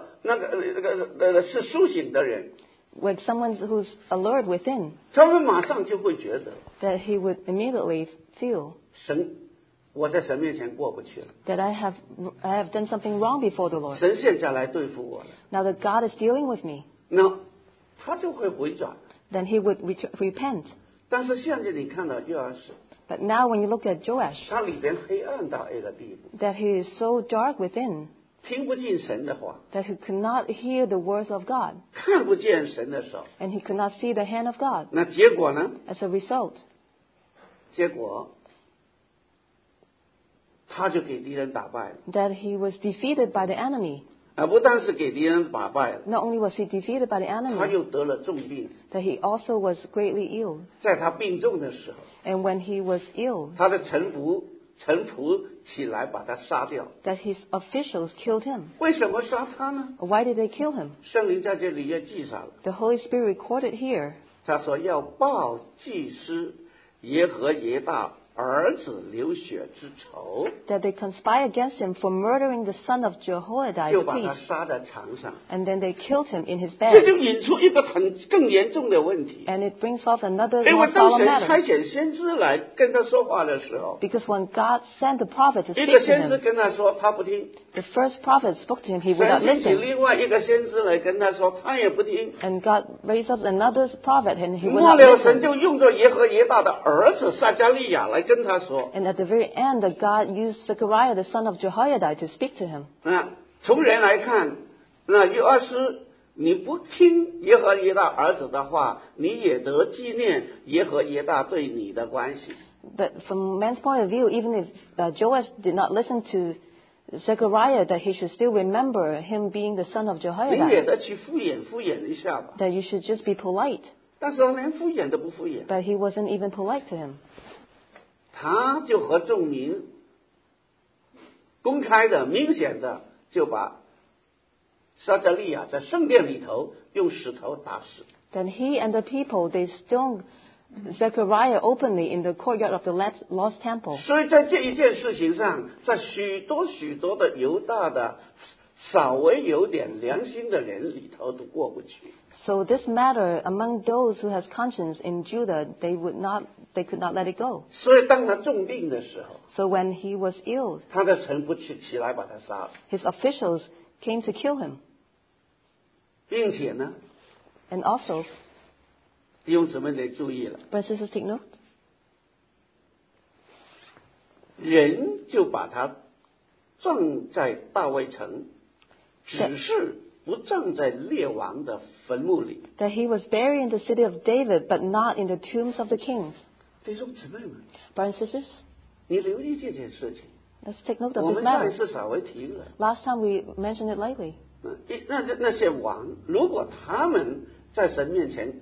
是苏醒的人， when someone who's alert within, 他们马上就会觉得 that he would immediately feel 神，我在神面前过不去了， that I have done something wrong before the Lord. 神现在来对付我了， Now that God is dealing with me, 那他就会回转。 then he would repent. 但是现在你看到约阿施， But now when you look at Joash, 他里边黑暗到一个地步， that he is so dark within 听不进神的话， that he could not hear the words of God, 看不见神的手， and he could not see the hand of God. 那结果呢？ As a result, 结果他就给敌人打败了， that he was defeated by the enemy. 不但是给敌人打败了， Not only was he defeated by the 他 enemy, 又得了重病。 that he also was greatly ill. 在他病重的时候， And when he was ill, 他的臣仆起来把他杀掉。 that his officials killed him. 为什么杀他呢？ Why did they kill him? 圣灵在这里也记上了， The Holy Spirit recorded here 他说要报祭司耶和耶大儿子流血之仇， that they conspired against him for murdering the son of Jehoiada 就 the 把他 priest, 杀在床上。 and then they killed him in his 这 bed. 就引出一个更严重的问题， And it brings forth another 因为 more 当 solemn 神 matter. 差遣先知来跟他说话的时候， Because when God sent the prophet to 一 speak 个 to 先知 him, 跟他说，他不听； the first prophet spoke to him, he would 神 not 兴起 listen. 另外一个先知来跟他说，他也不听。 And God raised up another prophet, and he would 末 not 了，神 listen. 就用着耶和耶大的儿子撒加利亚来跟他说。 And at the very end, that God used Zechariah, the son of Jehoiada, to speak to him. 从人来看，那约阿施，你不听耶和耶大儿子的话，你也得纪念耶和耶大对你的关系。 But from man's point of view, even if Joash did not listen to Zechariah, that he should still remember him being the son of 你也 Jehoiada, 得去敷衍一下吧。 that you should just be polite. 但是他连敷衍都不敷衍， But he wasn't even polite to him. 他就和众民公开的、明显的就把撒加利亚在圣殿里头用石头打死。 Then he and the people, they stoned Zechariah openly in the courtyard of the lost temple. 所以在这一件事情上，在许多的犹大的稍微有点良心的人里头都过不去。 So this matter, among those who has conscience in Judah, they could not let it go. 所以当他重病的时候， So when he was ill, 他的臣仆起来把他杀了， his officials came to kill him. 并且呢， And also, 弟兄姊妹得注意了， brothers and sisters, take note, 人就把他葬在大卫城，只是不葬在列王的坟墓里。 that he was buried in the city of David, but not in the tombs of the kings. 弟兄姊妹们， Brothers and sisters, 你留意这件事情。 let's take note 我 of 们 this 上一 matter. 次稍微提了。 Last time we mentioned it lightly. 那些王，如果他们在神面前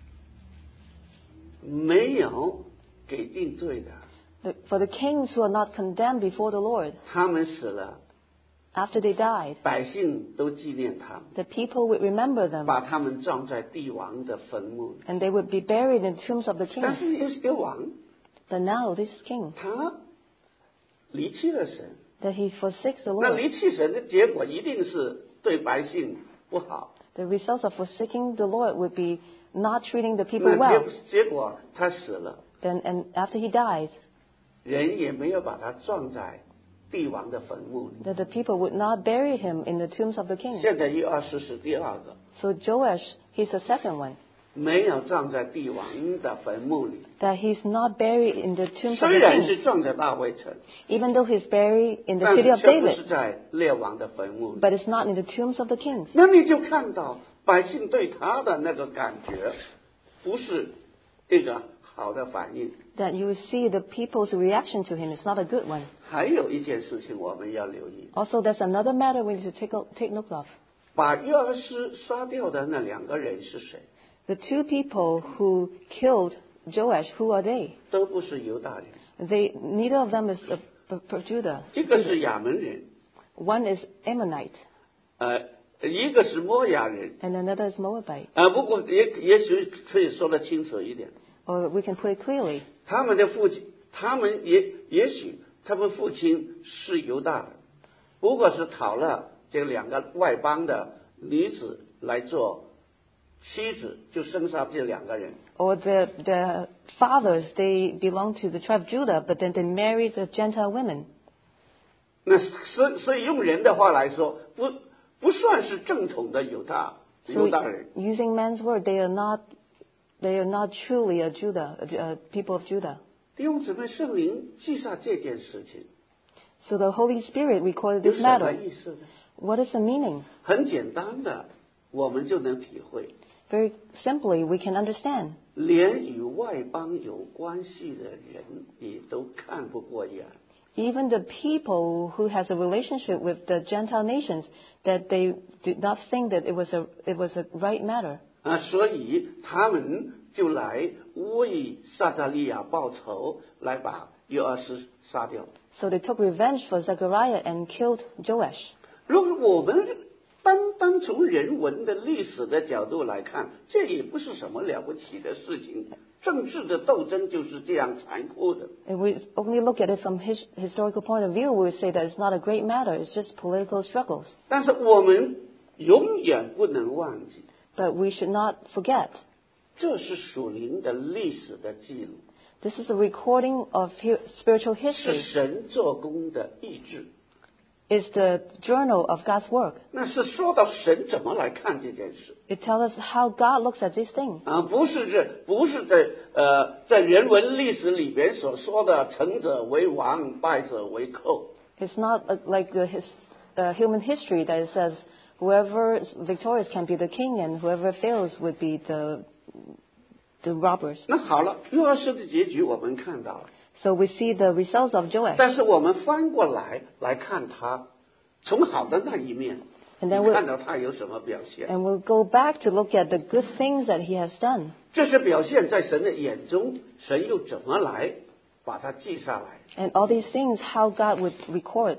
没有给定罪的， For the kings who are not condemned before the Lord, 他们死了， after they died, 百姓都纪念他们， the people would remember them, 把他们葬在帝王的坟墓里。 and they would be buried in the tombs of the 但 kings. 是有些王， But now this king, 他离弃了神， that he forsakes the 那 Lord, 离弃神的结果一定是对百姓不好。 The results of forsaking the Lord would be not treating the 那 people well. 结果他死了， And after he dies, 人也没有把他葬在帝王的坟墓里。 that the people would not bury him in the tombs of the kings. 现在约阿施是第二个， So Joash, he's the second one. 没有葬在帝王的坟墓里， That he's not buried in the tombs of 虽 the 然是 kings. 葬在大卫城， Even though he's buried in the 但 city 是 of 却不 David. 是在列王的坟墓里。 But it's not in the tombs of the kings. 那你就看到百姓对他的那个感觉，不是一个好的反应。 That you will see the people's reaction to him is not a good one. 还有一件事情我们要留意， Also, there's another matter we need to take note of. 把约阿施杀掉的那两个人是谁？ The two people who killed Joash, who are they? 都不是犹大人， Neither of them is Judah. 一个是亚门人， One is Ammonite, 一个是摩亚人。 and another is Moabite. 不过也许可以说得清楚一点， Or we can put it clearly. 他们的父亲，他们也许他们父亲是犹大人，不过是讨了这两个外邦的女子来做妻子，就生下这两个人。 Or the fathers, they belong to the tribe of Judah, but then they married the Gentile women. 那所以用人的话来说，不算是正统的犹大 So 人。 using man's word, they are not truly a people of Judah. 弟兄姊妹，圣灵记下这件事情 So the Holy Spirit recorded 有 this 什么 matter. 意思呢？ What is the meaning? 很简单的，我们就能体会。 Very simply, we can understand. 连与外邦有关系的人，你都看不过眼。 Even the people who has a relationship with the Gentile nations, that they did not think that it was a right matter. 所以他们就来为撒迦利亚报仇，来把约阿施杀掉。 So they took revenge for Zechariah and killed Joash. 如果我们单从人文的历史的角度来看，这也不是什么了不起的事情。政治的斗争就是这样残酷的。 If we only look at it from historical point of view, we would say that it's not a great matter. It's just political struggles. 但是我们永远不能忘记， But we should not forget. 这是属灵的历史的记录， This is a recording of spiritual 是 history. 神做工的意志。 It's the journal of God's work. 那是说到神怎么来看这件事 It tells us how God looks at this thing. 不是在人文历史里边所说的成者为王，败者为寇。 It's not like the human history that it says whoever is victorious can be the king and whoever fails would be the robbers. 那好了，约阿施的结局我们看到了， So we see the results of Joash. 但是我们翻过来看他从好的那一面， And then 看到他有什么表现。 And we'll go back to look at the good things that he has done. 这些表现在神的眼中，神又怎么来把它记下来？ And all these things, how God would record.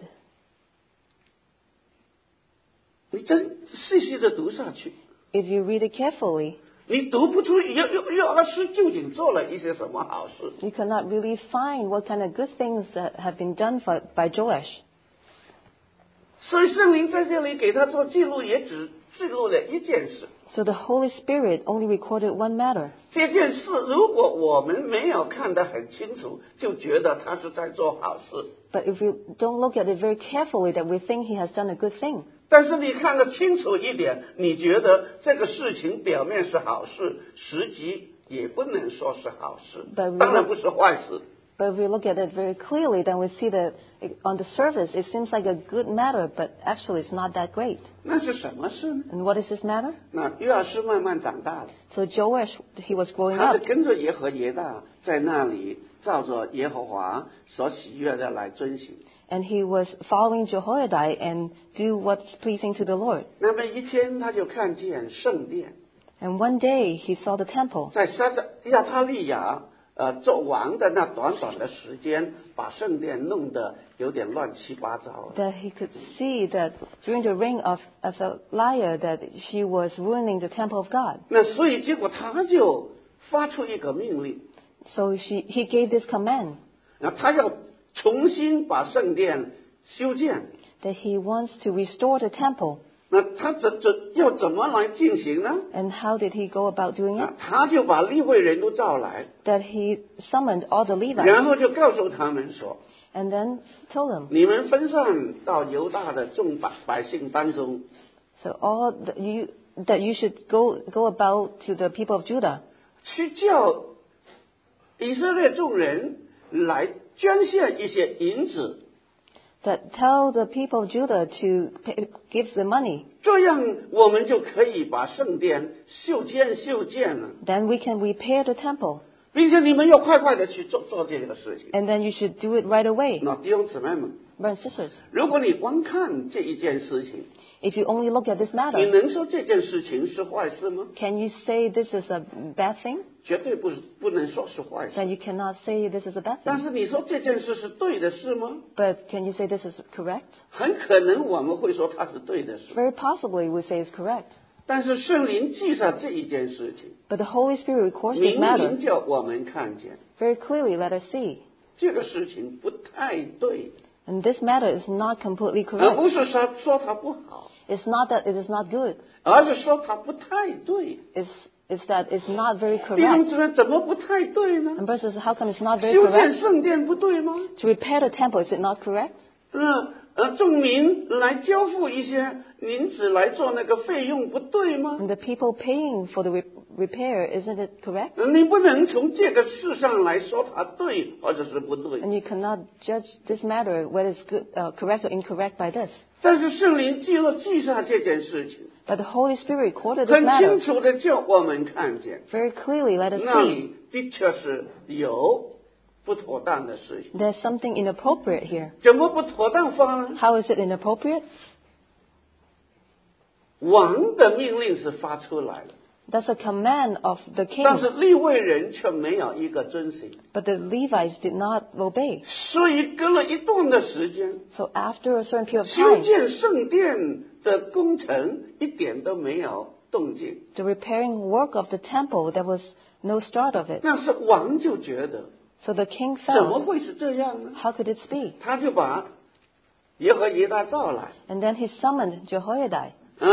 你真细细的读下去， If you read it carefully, 你读不出约阿施究竟做了一些什么好事。 you cannot really find what kind of good things that have been done by Joash. 所以圣灵在这里给他做记录，也只记录了一件事。 So the Holy Spirit only recorded one matter. 这件事如果我们没有看得很清楚，就觉得他是在做好事。 But if we don't look at it very carefully, that we think he has done a good thing. 但是你看得清楚一点，你觉得这个事情表面是好事，实际也不能说是好事， But 当然不是坏事。 But if we look at it very clearly, then we see that on the surface it seems like a good matter, but actually it's not that great. 那是什么事呢？ And what is this matter? 那约阿施慢慢长大了， So Joash, he was growing 他 up. 是跟着耶和大在那里照着耶和华所喜悦的来遵行。 And he was following Jehoiada and do what's pleasing to the Lord. 那么一天，他就看见圣殿， And one day he saw the temple. 在亚他利亚做王的那短短的时间，把圣殿弄得有点乱七八糟。 That he could see that during the reign of Athaliah that she was ruining the temple of God. 那所以结果他就发出一个命令， So he gave this command 他要重新把圣殿修建， that he wants to restore the temple. 那他要怎么来进行呢？ And how did he go about doing it? 他就把利未人都召来， That he summoned all the Levites 然后就告诉他们说， and then told them, 你们分散到犹大的众百姓当中， so that you should go about to the people of Judah, 去叫以色列众人来捐献一些银子， that tell the people of Judah to give the money. 这样我们就可以把圣殿修建了， Then we can repair the temple. 并且你们要快快的去做这个事情。 And then you should do it right away. 那弟兄姊妹们， Brothers and sisters, 如果你光看这一件事情， if you only look at this 你 matter, 能说这件事情是坏事吗？ can you say this is a bad thing? 绝对不能说是坏事。 Then you cannot say this is a bad 但 thing. 是你说这件事是对的事吗？ But can you say this is correct? 很可能我们会说它是对的事， Very possibly we say it's correct. 但是圣灵记下这一件事情， But the Holy Spirit records this 明 matter 明叫我们看见 very clearly, let us see. 这个事情不太对， And this matter is not completely 而 correct. 不是说它不好， It's not that it is not good. 而是说它不太对。 It's that it's not very 弟兄 correct. 姊妹，怎么不太对呢？ And brothers, how come it's not very 修 correct? 建圣殿不对吗？ To repair the temple, is it not correct? 众民来交付一些银子来做那个费用不对吗？ And the people paying for the repair, isn't it correct? 你不能从这个事上来说它对或者是不对。 And you cannot judge this matter whether it's good, correct or incorrect by this. 但是圣灵记下这件事情， But the Holy Spirit recorded this 很清 matter 楚的叫我们看见， very clearly. Let us 那 see. 里的确是有不妥当的事情。 There's something inappropriate here. 怎么不妥当法呢？ How is it inappropriate? 王的命令是发出来了， That's a command of the 但是 king. 利未人却没有一个遵行， But the Levites did not obey. 所以隔了一段的时间， So after a certain period of 修 time, 建圣殿的工程一点都没有动静。 the repairing work of the temple, there was no start of it. 那是王就觉得 So the king 怎么 felt, 会是这样呢？ how could it be? 他就把耶和耶大召来， And then he summoned Jehoiada.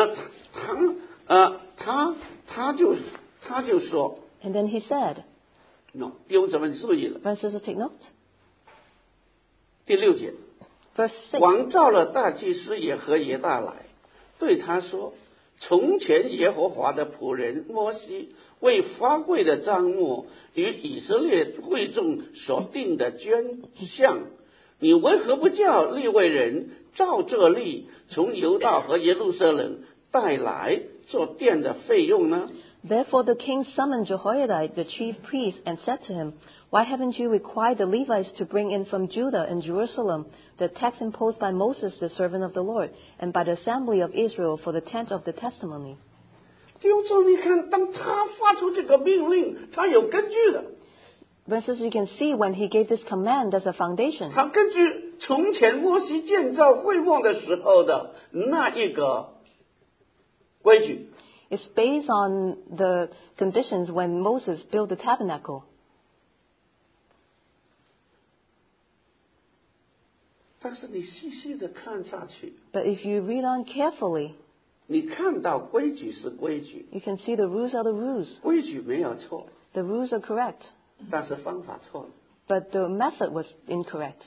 他就说 And then he said, ，no， 弟兄姊妹注意了， brothers and sisters, take note. 第6节， Verse 6. 王召了大祭司耶和耶大来，对他说：从前耶和华的仆人摩西为发贵的账目与以色列会众所定的捐项，你为何不叫利未人照这例从犹大和耶路撒冷带来做殿的费用呢？ Therefore the king summoned Jehoiada, the chief priest, and said to him, Why haven't you required the Levites to bring in from Judah and Jerusalem the tax imposed by Moses, the servant of the Lord, and by the assembly of Israel for the tent of the testimony? 弟兄姊妹，你看，当他发出这个命令，他有根据的。 Brothers, you can see when he gave this command, there's a foundation. 他根据从前摩西建造会幕的时候的那一个规矩， It's based on the conditions when Moses built the tabernacle. 但是你细细的看下去， But if you read on carefully, 你看到规矩是规矩， you can see the rules are the rules. 规矩没有错， The rules are correct, 但是方法错了。 but the method was incorrect.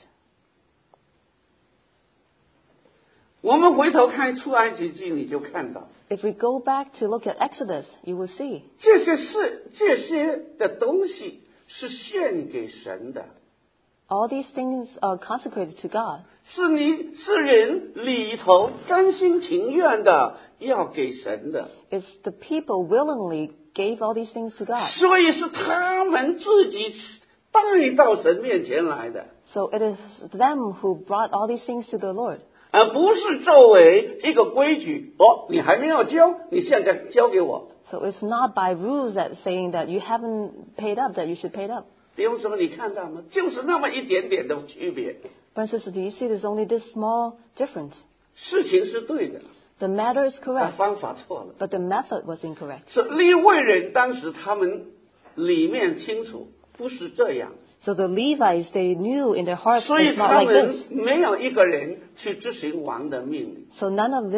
我们回头看出埃及记，你就看到 If we go back to look at Exodus, you will see 这些的东西是献给神的， all these things are consecrated to God. 是人里头甘心情愿的要给神的， It's the people willingly gave all these things to God. 所以是他们自己带到神面前来的， So it is them who brought all these things to the Lord. 而不是作为一个规矩。你还没有交，你现在交给我。 So it's not by rules that saying that you haven't paid up that you should pay up. 弟兄姊妹，你看到吗？就是那么一点点的区别。 Brothers and sisters, do you see there's only this small difference? 事情是对的， The matter is 但 correct, 方法错了。 but the method was incorrect. 是利未人当时他们里面清楚，不是这样， So the Levites, they knew in their hearts 所以 it's not 他 like 们 this. 没有一个人去执行王的命令。 So none of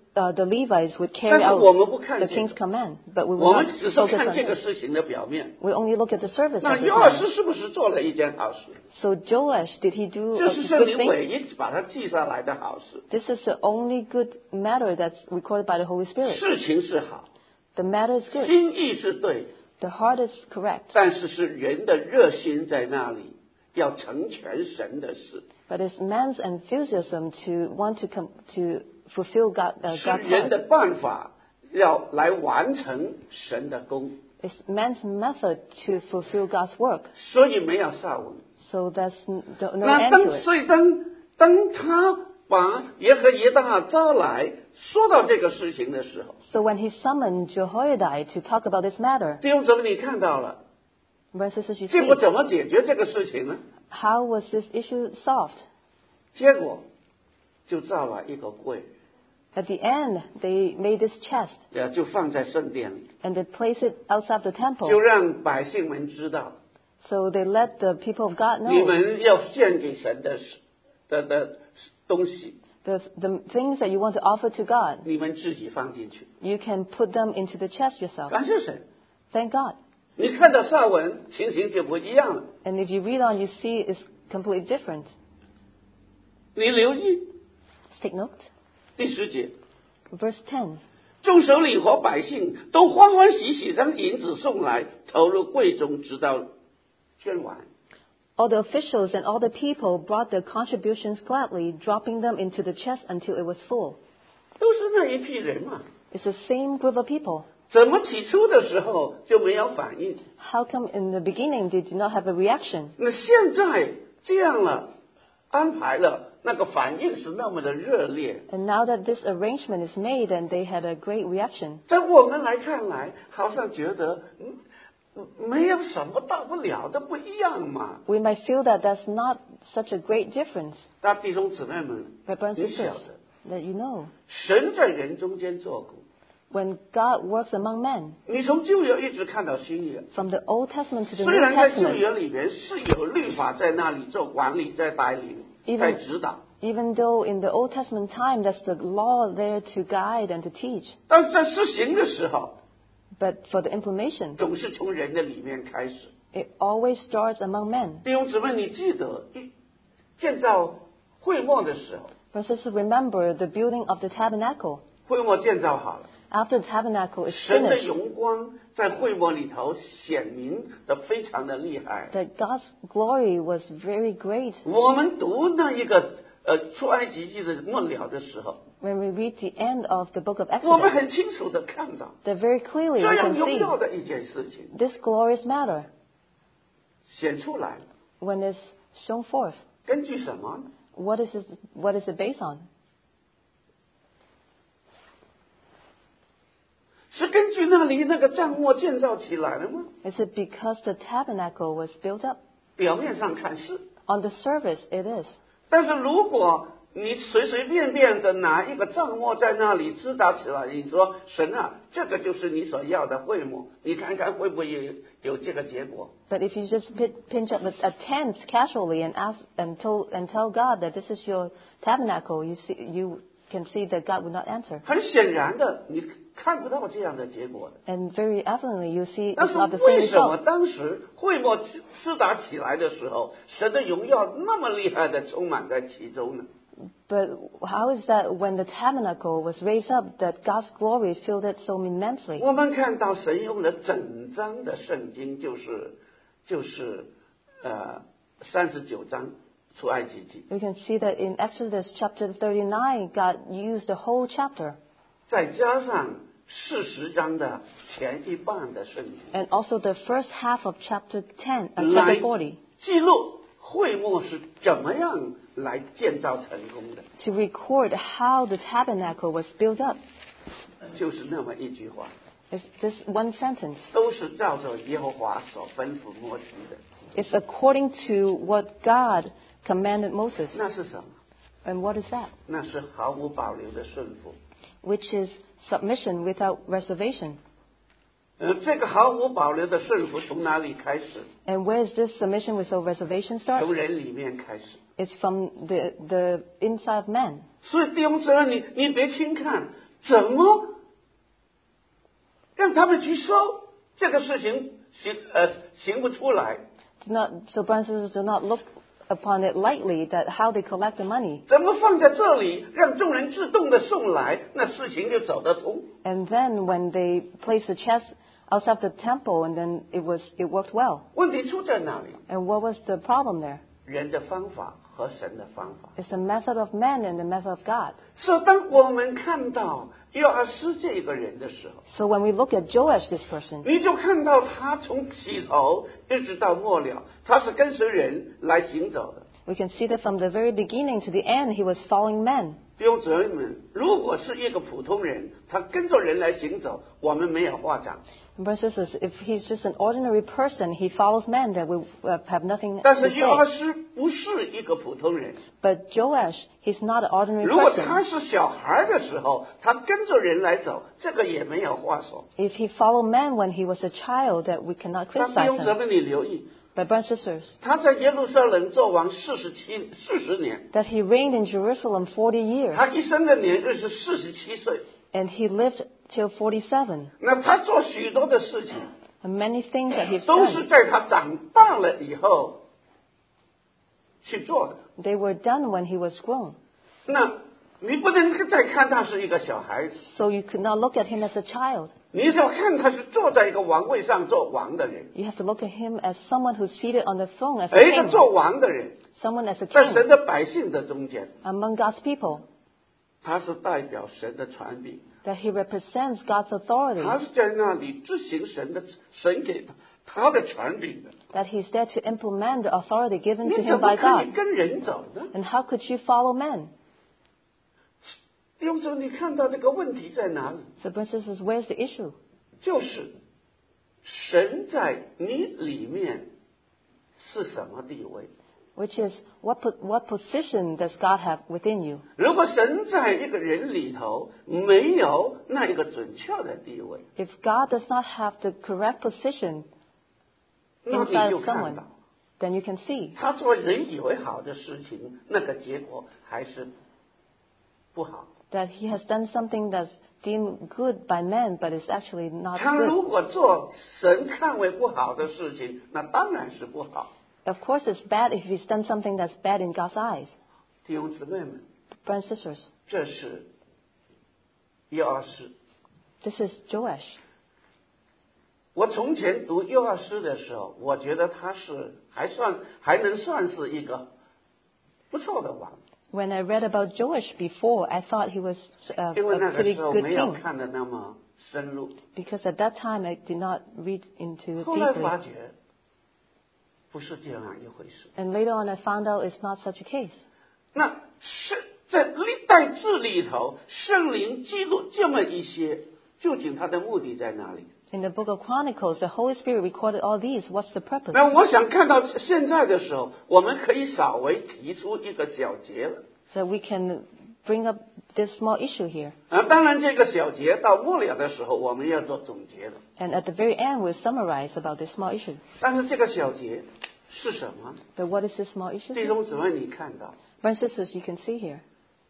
the Levites would 但 carry 是 out 我们不看 the 这 king's 个， command, but we 我 will 们 not 只是 focus 看 on 这个 this. 事情的表面。 We only look at the service 那 of this 约尔 man. 斯是不是做了一件好事？ So Joash, did he do 这 a 是圣 good 灵 thing? 唯一把它记下来的好事。 This is the only good matter that's recorded by the Holy Spirit. 事情是好， The matter is good. 心意是对， The heart is correct. 但是是人的热心在那里，要成全神的事， But it's man's enthusiasm to want to fulfill 是 God's 人 heart. 的办法要来完成神的工。 It's man's method to fulfill God's work. 所以没有撒文。 So there's no 那 end to it. 所以当他把耶和耶大招来说到这个事情的时候， So when he summoned Jehoiada to talk about this matter, 弟兄姊妹，你看到了， brothers and sisters, you 结果 see, 怎么解决这个事情呢？ how was this issue solved? 结果就造了一个柜， At the end, they made this chest 就放在圣殿里， and they placed it outside the 就 temple. 让百姓们知道， So they let the people of God 你 know 们要献给神的东西， the things that you want to offer to God. 你们自己放进去。 You can put them into the chest yourself. 感谢神， Thank God. 你看到撒文情形就不一样了。 And if you read on, you see it's completely different. 你留意 Let's take note. 第10节。 Verse 10. 众首领和百姓都欢欢喜喜将银子送来，投入柜中，直到捐完。 All the officials and all the people brought their contributions gladly, dropping them into the chest until it was full. 都是那一批人嘛， It's the same group of people. 怎么起初的时候就没有反应？ How come in the beginning they did not have a reaction? 那现在这样了，安排了，那个反应是那么的热烈， And now that this arrangement is made, and they had a great reaction. 在我们来看来，好像觉得没有什么大不了的，不一样嘛。 We might feel that that's not such a great difference. 但弟兄姊妹们， But brothers and 你晓 sisters, 得， that you know, 神在人中间做工。 when God works among men, 你从旧约一直看到新约， from the Old Testament to the 虽 New 然在旧 Testament, 约里边是有律法在那里做管理、在带领、 Even- 在指导， even though in the Old Testament time there's the law there to guide and to teach, 但是在施行的时候， but for the implementation, 总是从人的里面开始。 it always starts among men. 弟兄姊妹，你记得建造会幕的时候， Brothers and sisters, remember the building of the tabernacle. 会幕建造好了， After the tabernacle is 神的 finished, 荣光在会幕里头显明的非常的厉害。 that God's glory was very great. 我们读那一个出埃及记的末了的时候， When we read the end of the book of 我们 Exodus, 很清楚的看到 that very clearly 这 we 样 can 荣耀 see 的一件事情 this glorious matter 显出来了。 when it's shown forth. 根据什么呢？ What is it based on? 是根据那里那个帐幕建造起来了吗？ Is it because the tabernacle was built up? 表面上看是， On the surface, it is. 但是如果你随随便便的拿一个帐幕在那里支搭起来，你说神啊，这个就是你所要的会幕，你看看会不会有这个结果？ But if you just pinch up a tent casually and ask and tell God that this is your tabernacle, you can see that God would not answer. 很显然的，你看不到这样的结果的。 And very evidently, you see 但 it's 是 not the same 为什么 result. 当时会幕支搭起来的时候，神的荣耀那么厉害的充满在其中呢？ But how is that when the tabernacle was raised up, that God's glory filled it so immensely? 我们看到神用了整章的圣经，就是39章出埃及记， We can see that in Exodus chapter 39, God used the whole chapter, 再加上40章的前一半的圣经， and also the first half of chapter 10, 来 chapter 40, 记录会幕是怎么样来建造成功的， to record how the tabernacle was built up. 就是那么一句话， It's this one sentence. 都是照着耶和华所吩咐摩西的。 It's according to what God commanded Moses. 那是什么？ And what is that? 那是毫无保留的顺服。 Which is submission without reservation. 这个毫无保留的顺服从哪里开始？ And where is this submission without reservation start? 从人里面开始。 It's from the inside of man. 所以弟兄姊妹，你别轻看怎么让他们去收？这个事情行不出来。 So brothers and sisters, do not look upon it lightly that how they collect the money. 怎么放在这里，让众人自动的送来，那事情就走得通。 And then when they placed the chest outside the temple, and then it worked well. 问题出在哪里？ And what was the problem there? 人的方法和神的方法。 It's the method of man and the method of God. 所以当我们看到约阿施这个人的时候， So when we look at Joash, this person, 你就看到他从起头一直到末了，他是跟随人来行走的。 we can see that from the very beginning to the end, he was following men. 弟兄姊妹们，如果是一个普通人，他跟着人来行走，我们没有话讲。 And brothers and sisters, if he's just an ordinary person, he follows men, that we have nothing 但 to 是约阿 say. 施不是一个普通人。 But Joash, he's not an ordinary 如果他 person. 是小孩的时候，他跟着人来走，这个也没有话说。 If he followed men when he was a child, that we cannot 但弟 criticize 兄姊 him. 妹，你留意， But brothers and sisters, 他在耶路撒冷做王40年， that he reigned in Jerusalem 40 years, 他一生的年日是47岁。 and he lived till 47. 那他做许多的事情， And many things that he's 都是 done, 在他长大了以后去做的。 they were done when he was grown. 那你不能再看他是一个小孩子， So you could not look at him as a child. 你要看他是坐在一个王位上做王的人， You have to look at him as someone who's seated on the throne as a 一个 king. 做王的人， Someone as a 在 king 神的百姓的中间， among God's people. 他是代表神的权柄， That he represents God's authority. 他是在那里执行神给他的权柄的。 That he's there to implement the authority given to 你 him 怎么 by 可以 God. 跟人走呢？ And how could you follow men? 有时候你看到这个问题在哪里？ So, brothers and sisters, where's the issue? 就是神在你里面是什么地位？ Which is, what position does God have within you? 如果神在一个人里头没有那一个准确的地位， If God does not have the correct position 那你 inside 就 of 看 someone, 到 then you can see 他做人以为好的事情，那个结果还是不好。 that he has done something that's deemed good by men, but it's actually not 他 good. 如果做神看为不好的事情，那当然是不好。 Of course, it's bad if he's done something that's bad in God's eyes. 弟兄姊妹们， Brothers and sisters, 这是约阿施。 this is Joash. 我从前读约阿施的时候，我觉得他是还能算是一个不错的王， When I read about Joash before, I thought he was a 因为那个 pretty 时候 good 没有 king. 看得那么深入。 Because at that time, I did not read into 后来 deeply. 发觉不是这样一回事。 And later on, I found out it's not such a case. 那是在历代志里头，圣灵记录这么一些，究竟他的目的在哪里？ In the book of Chronicles, the Holy Spirit recorded all these. What's the purpose? 那我想看到现在的时候，我们可以稍微提出一个小节了。 So we can bring up this small issue here. 当然这个小节到末了的时候，我们要做总结的。 And at the very end, we'll summarize about this small issue. 但是这个小节是什么？ But what is this small issue? 弟兄姊妹，你看到 Brothers and sisters, you can see here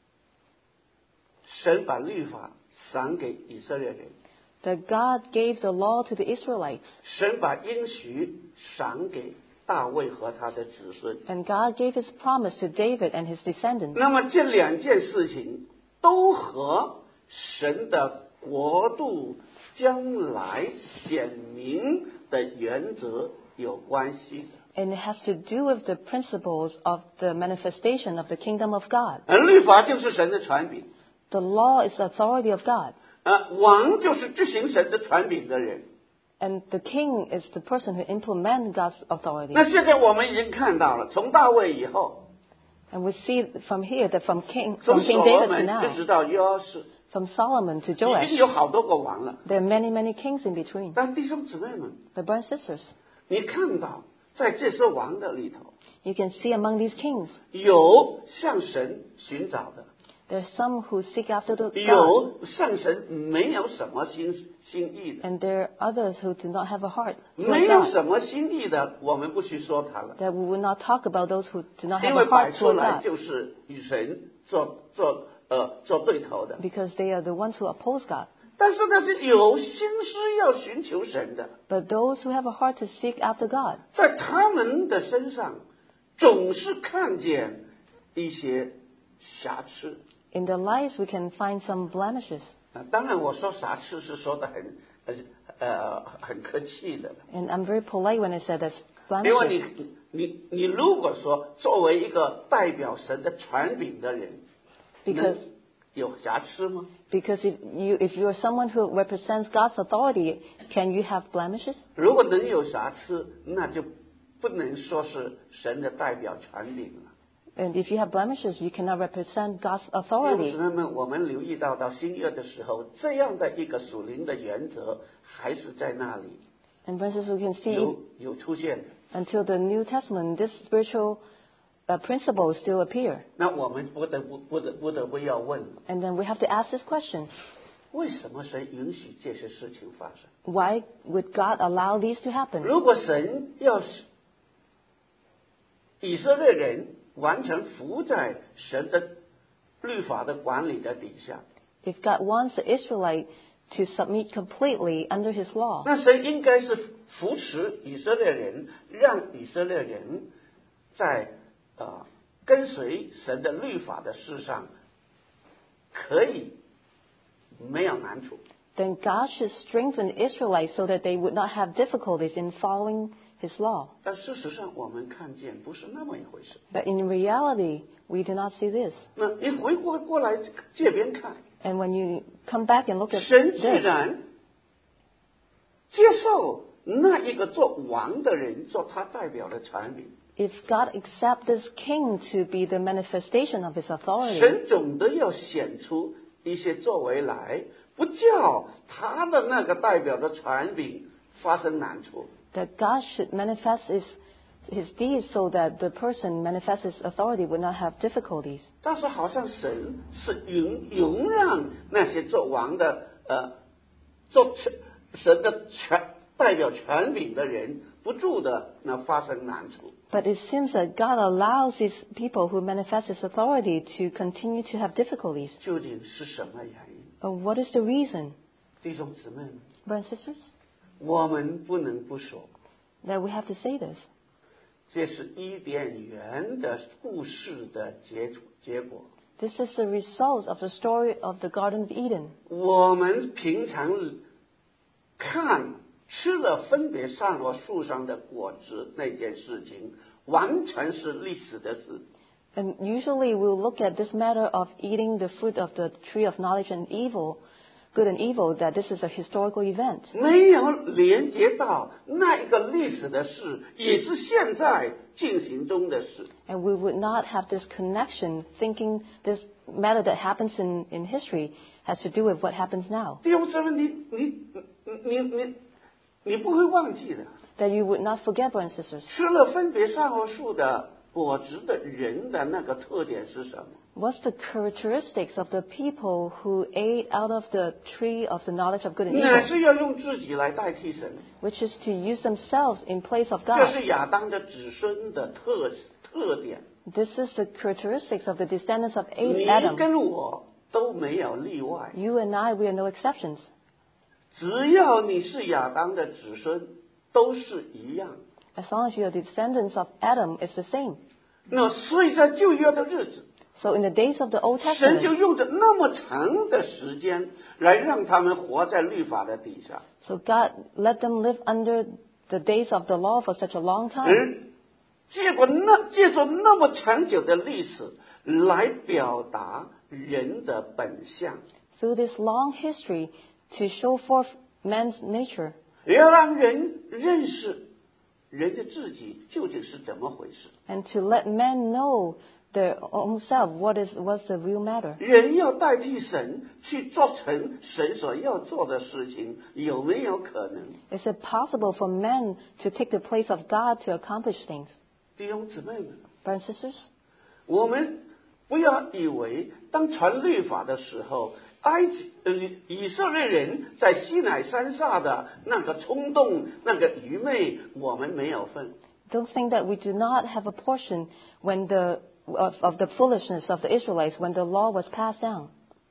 神把律法赏给以色列人， that God gave the law to the Israelites, 神把应许赏给大卫和他的子孙。 and God gave His promise to David and his descendants. 那么这两件事情都和神的国度将来显明的原则有关系的。 And it has to do with the principles of the manifestation of the kingdom of God. 而律法就是神的权柄， The law is the authority of God, 王就是执行神的权柄的人。 and the king is the person who implements God's authority. 那现在我们已经看到了，从大卫以后， And we see from here that from 从 King 所罗 David to 门 now, 一直到约阿施， from Solomon to 已经 Joash, 有好多个王了。 there are many, many kings in between. 但弟兄姊妹们， But brothers and sisters, 你看到在这些王的里头， you can see among these kings, 有向神寻找的， there are some who seek after the God, 有向神没有什么心意的。 and there are others who do not have a heart 没 toward 有 God. 什么心意的，我们不去说他了， That we will not talk about those who do not 因 have 为 a 摆 heart 出 toward 来 God. 就是与神做对头的。 because they are the ones who oppose God. 但是那些有心思要寻求神的， But those who have a heart to seek after God, 在他们的身上总是看见一些瑕疵。 in their lives we can find some blemishes. 当然我说瑕疵是说的很客气的， And I'm very polite when I say that's 因为 blemishes. 你如果说作为一个代表神的权柄的人， Because 能有瑕疵吗？ Because if you are someone who represents God's authority, can you have blemishes? 如果能有瑕疵，那就不能说是神的代表权柄了。 And if you have blemishes, you cannot represent God's 弟兄 authority. 姊妹们，我们留意到新约的时候，这样的一个属灵的原则还是在那里 And brothers, we can see 有出现的。 until the New Testament, this spiritual principles still appear. 那我们不得不要问， And then we have to ask this question. 为什么神允许这些事情发生？ Why would God allow these to happen? 如果神要使以色列人完全服在神的律法的管理的底下， If God wants the Israelite to submit completely under His law, 那神应该是扶持以色列人，让以色列人在跟随神的律法的事上可以没有难处。 then God should strengthen the Israelites so that they would not have difficulties in following His law. 但事实上，我们看见不是那么一回事。 But in reality, we do not see this. 那你回过来这边看， And when you come back and look at 神既 this, 然接受那一个做王的人做他代表的权柄， if God accepts this king to be the manifestation of His authority, 神总得要显出一些作为来，不叫他的那个代表的权柄发生难处。 that God should manifest His deeds so that the person manifests His authority would not have difficulties. 但是好像神是容让那些做王的做神的代表权柄的人不住的那发生难处。 But it seems that God allows these people who manifest His authority to continue to have difficulties. 究竟是什么原因？ What is the reason, 弟兄姊妹们， brothers and sisters? 我们不能不说， That we have to say this. 这是伊甸园的故事的结果。 This is the result of the story of the Garden of Eden. 我们平常看吃了分别善恶树上的果子那件事情，完全是历史的事。 And usually we'll look at this matter of eating the fruit of the tree of knowledge and evil, good and evil, that this is a historical event. 没有连接到那一个历史的事，也是现在进行中的事。 And we would not have this connection thinking this matter that happens in history has to do with what happens now. 弟兄姊妹，你不会忘记的。 That you would not forget, brothers and sisters. 吃了分别善恶树的果子的人的那个特点是什么？ What's the characteristics of the people who ate out of the tree of the knowledge of good and 乃 evil, 是要用自己来代替神。 which is to use themselves in place of 这 God? 是亚当的子孙的特点。 This is the characteristics of the descendants of 你 Adam. 跟我都没有例外。 You and I, we are no exceptions. 只要你是亚当的子孙，都是一样。 As long as you are the descendants of Adam, it's the same. 那所以在旧约的日子， So in the days of the Old 神就 Testament, 用着那么长的时间来让他们活在律法的底下， so God let them live under the days of the law for such a long time. 而借着那么长久的历史来表达人的本相， Through this long history to show forth man's nature, 也要让人认识人的自己究竟是怎么回事。 and to let men know their own self what's the real matter. 人要代替神去做成神所要做的事情，有没有可能？ Is it possible for men to take the place of God to accomplish things? 弟兄姊妹们， Brothers and sisters, 我们不要以为当传律法的时候，以色列人在西乃山下的那个冲动、那个愚昧，我们没有份。 don't think that we do not have a portion when of the foolishness of the Israelites when the law was passed down.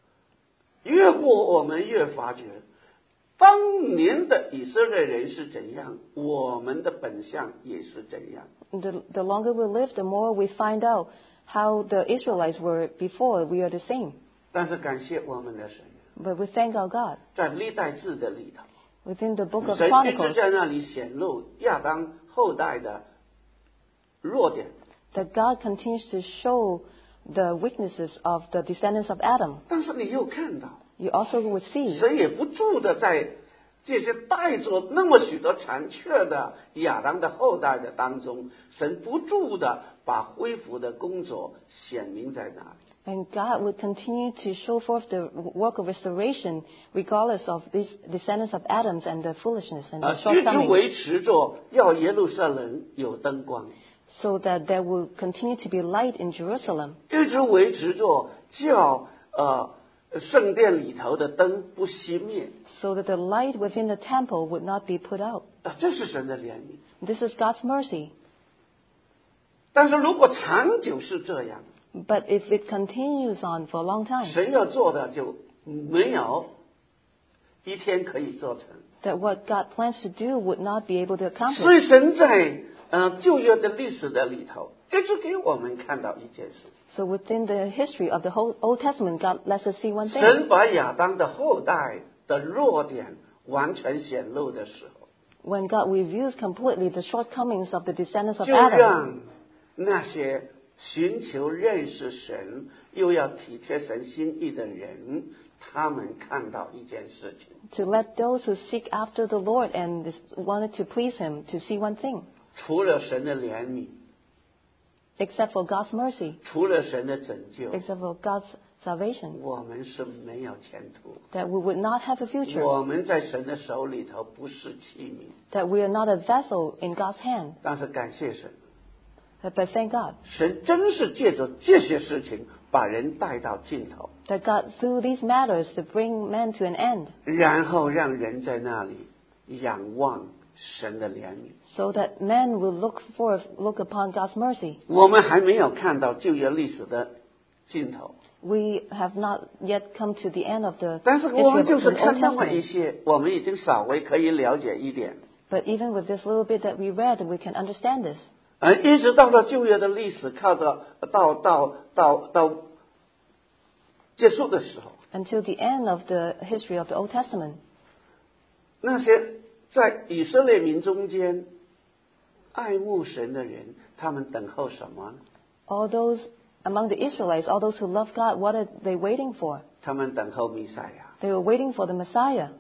越过我们越发觉，当年的以色列人是怎样，我们的本相也是怎样。 The longer we live, the more we find out how the Israelites were before. We are the same. 但是感谢我们的神， But we thank our God. 在历代志的里头， Within the book of 神一直 Chronicles, 在那里显露亚当后代的弱点。 that God continues to show the weaknesses of the descendants of Adam. 但是你又看到， You also would see 神也不住的在这些带着那么许多残缺的亚当的后代的当中，神不住的把恢复的工作显明在那里。 And God would continue to show forth the work of restoration regardless of these descendants of Adam and the foolishness and the 一直 shortcomings, 维持着要耶路撒冷有灯光， so that there will continue to be light in Jerusalem, 一直维持着叫圣殿里头的灯不熄灭。 so that the light within the temple would not be put out. 这是神的怜悯。 This is God's mercy. 但是如果长久是这样， But if it continues on for a long time, 神要做的就没有一天可以做成。 that what God plans to do would not be able to 所 accomplish. 以神在旧约的历史的里头，一直给我们看到一件事： So within the history of the whole Old Testament, God lets us see one thing. 神把亚当的后代的弱点完全显露的时候， When God reveals completely the shortcomings of the descendants of 就 Adam, 让那些寻求认识神又要体贴神心意的人，他们看到一件事情： to let those who seek after the Lord and wanted to please Him to see one thing, 除了神的怜悯， except for God's mercy, 除了神的拯救， except for God's salvation, 我们是没有前途。 that we would not have a future, 我们在神的手里头不是器皿， that we are not a vessel in God's hand. 但是感谢神， But thank God 神真是借着这些事情把人带到尽头， that God, through these matters, to bring men to an end, 然后让人在那里仰望神的怜悯。 so that men will look upon God's mercy. 我们还没有看到旧约历史的尽头， We have not yet come to the end of the 但是我 history 们 of 就是 the 看 Old 那么一 Testament. 些，我们已经稍微可以了解一点。 But even with this little bit that we read, we can understand this. 一直到了旧约的历史，靠着到结束的时候， Until the end of the history of the Old Testament, 那些在以色列民中间爱慕神的人，他们等候什么？ all those among the Israelites, all those who love God, what are they waiting for? 他们等候弥赛亚。 They were waiting for the Messiah.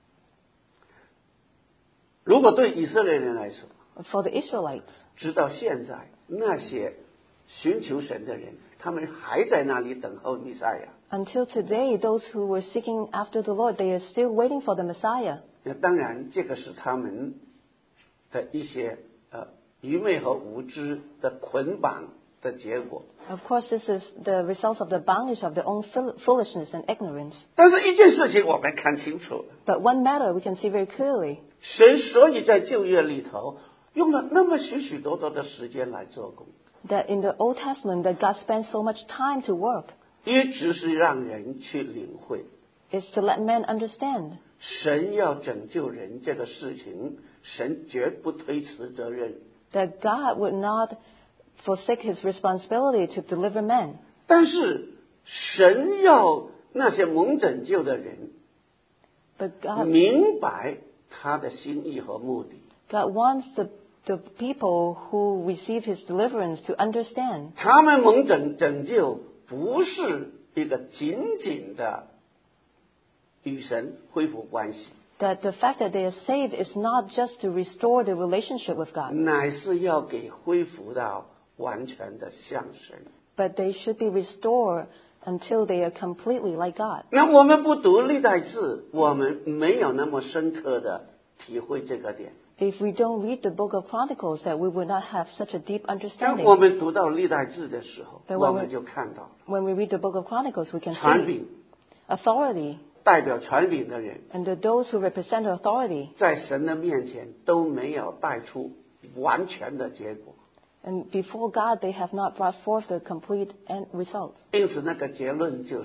如果对以色列人来说， For the Israelites, 直到现在，那些寻求神的人，他们还在那里等候弥赛亚。 until today, those who were seeking after the Lord, they are still waiting for the Messiah. 那当然，这个是他们的一些愚昧和无知的捆绑的结果。 Of course, this is the result of the bondage of their own foolishness and ignorance. 但是一件事情我们看清楚了， But one matter we can see very clearly, 神所以在旧约里头用了那么许多的时间来做工， that in the Old Testament that God spent so much time to work, 一直是让人去领会 is to let men understand 神要拯救人这个事情，神绝不推辞责任。 that God would not forsake His responsibility to deliver men. 但是神要那些蒙拯救的人 But God 明白他的心意和目的。 wants the people who receive His deliverance to understand 他们蒙拯救不是一个仅仅的与神恢复关系， that the fact that they are saved is not just to restore the relationship with God, 乃是要给恢复到完全的像神。 but they should be restored until they are completely like God. 那我们不读历代志，我们没有那么深刻的体会这个点。 If we don't read the book of Chronicles, that we would not have such a deep 当 understanding. 我们读到历代志的时候， 对我们就看到 When we read the book of Chronicles, we can 权 see 柄 authority, 代表权柄的人， and those who represent authority, 在神的面前都没有带出完全的结果， and before God, they have not brought forth the complete end result. 因此那个结论就是，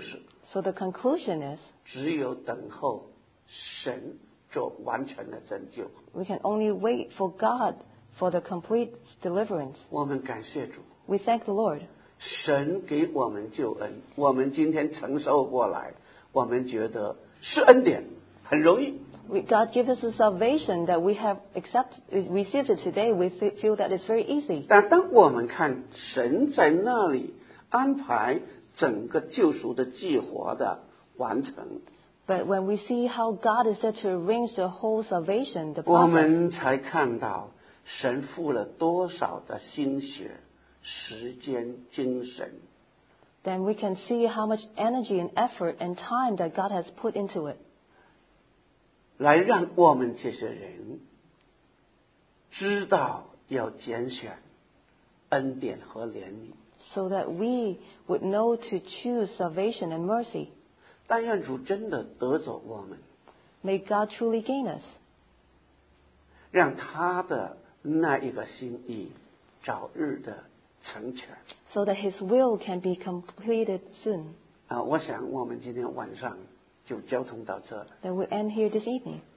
So the conclusion is, 只有等候神做完全的拯救。 we can only wait for God for the complete deliverance. 我们感谢主， We thank the Lord. 神给我们救恩，我们今天承受过来，我们觉得是恩典，很容易。 God gives us a salvation that we have received it today. We feel that it's very easy. 但当我们看神在那里安排整个救赎的计划的完成， But when we see how God is there to arrange the whole salvation, the 我 process, 们才看到神付了多少的心血、时间、精神， then we can see how much energy and effort and time that God has put into it, 来让我们这些人知道要拣选恩典和怜悯。 so that we would know to choose salvation and mercy. 但愿主真的得走我们， May God truly gain us, 让他的那一个心意早日的成全。 so that His will can be completed soon. 我想我们今天晚上就交通到这了。 Then we end here this evening.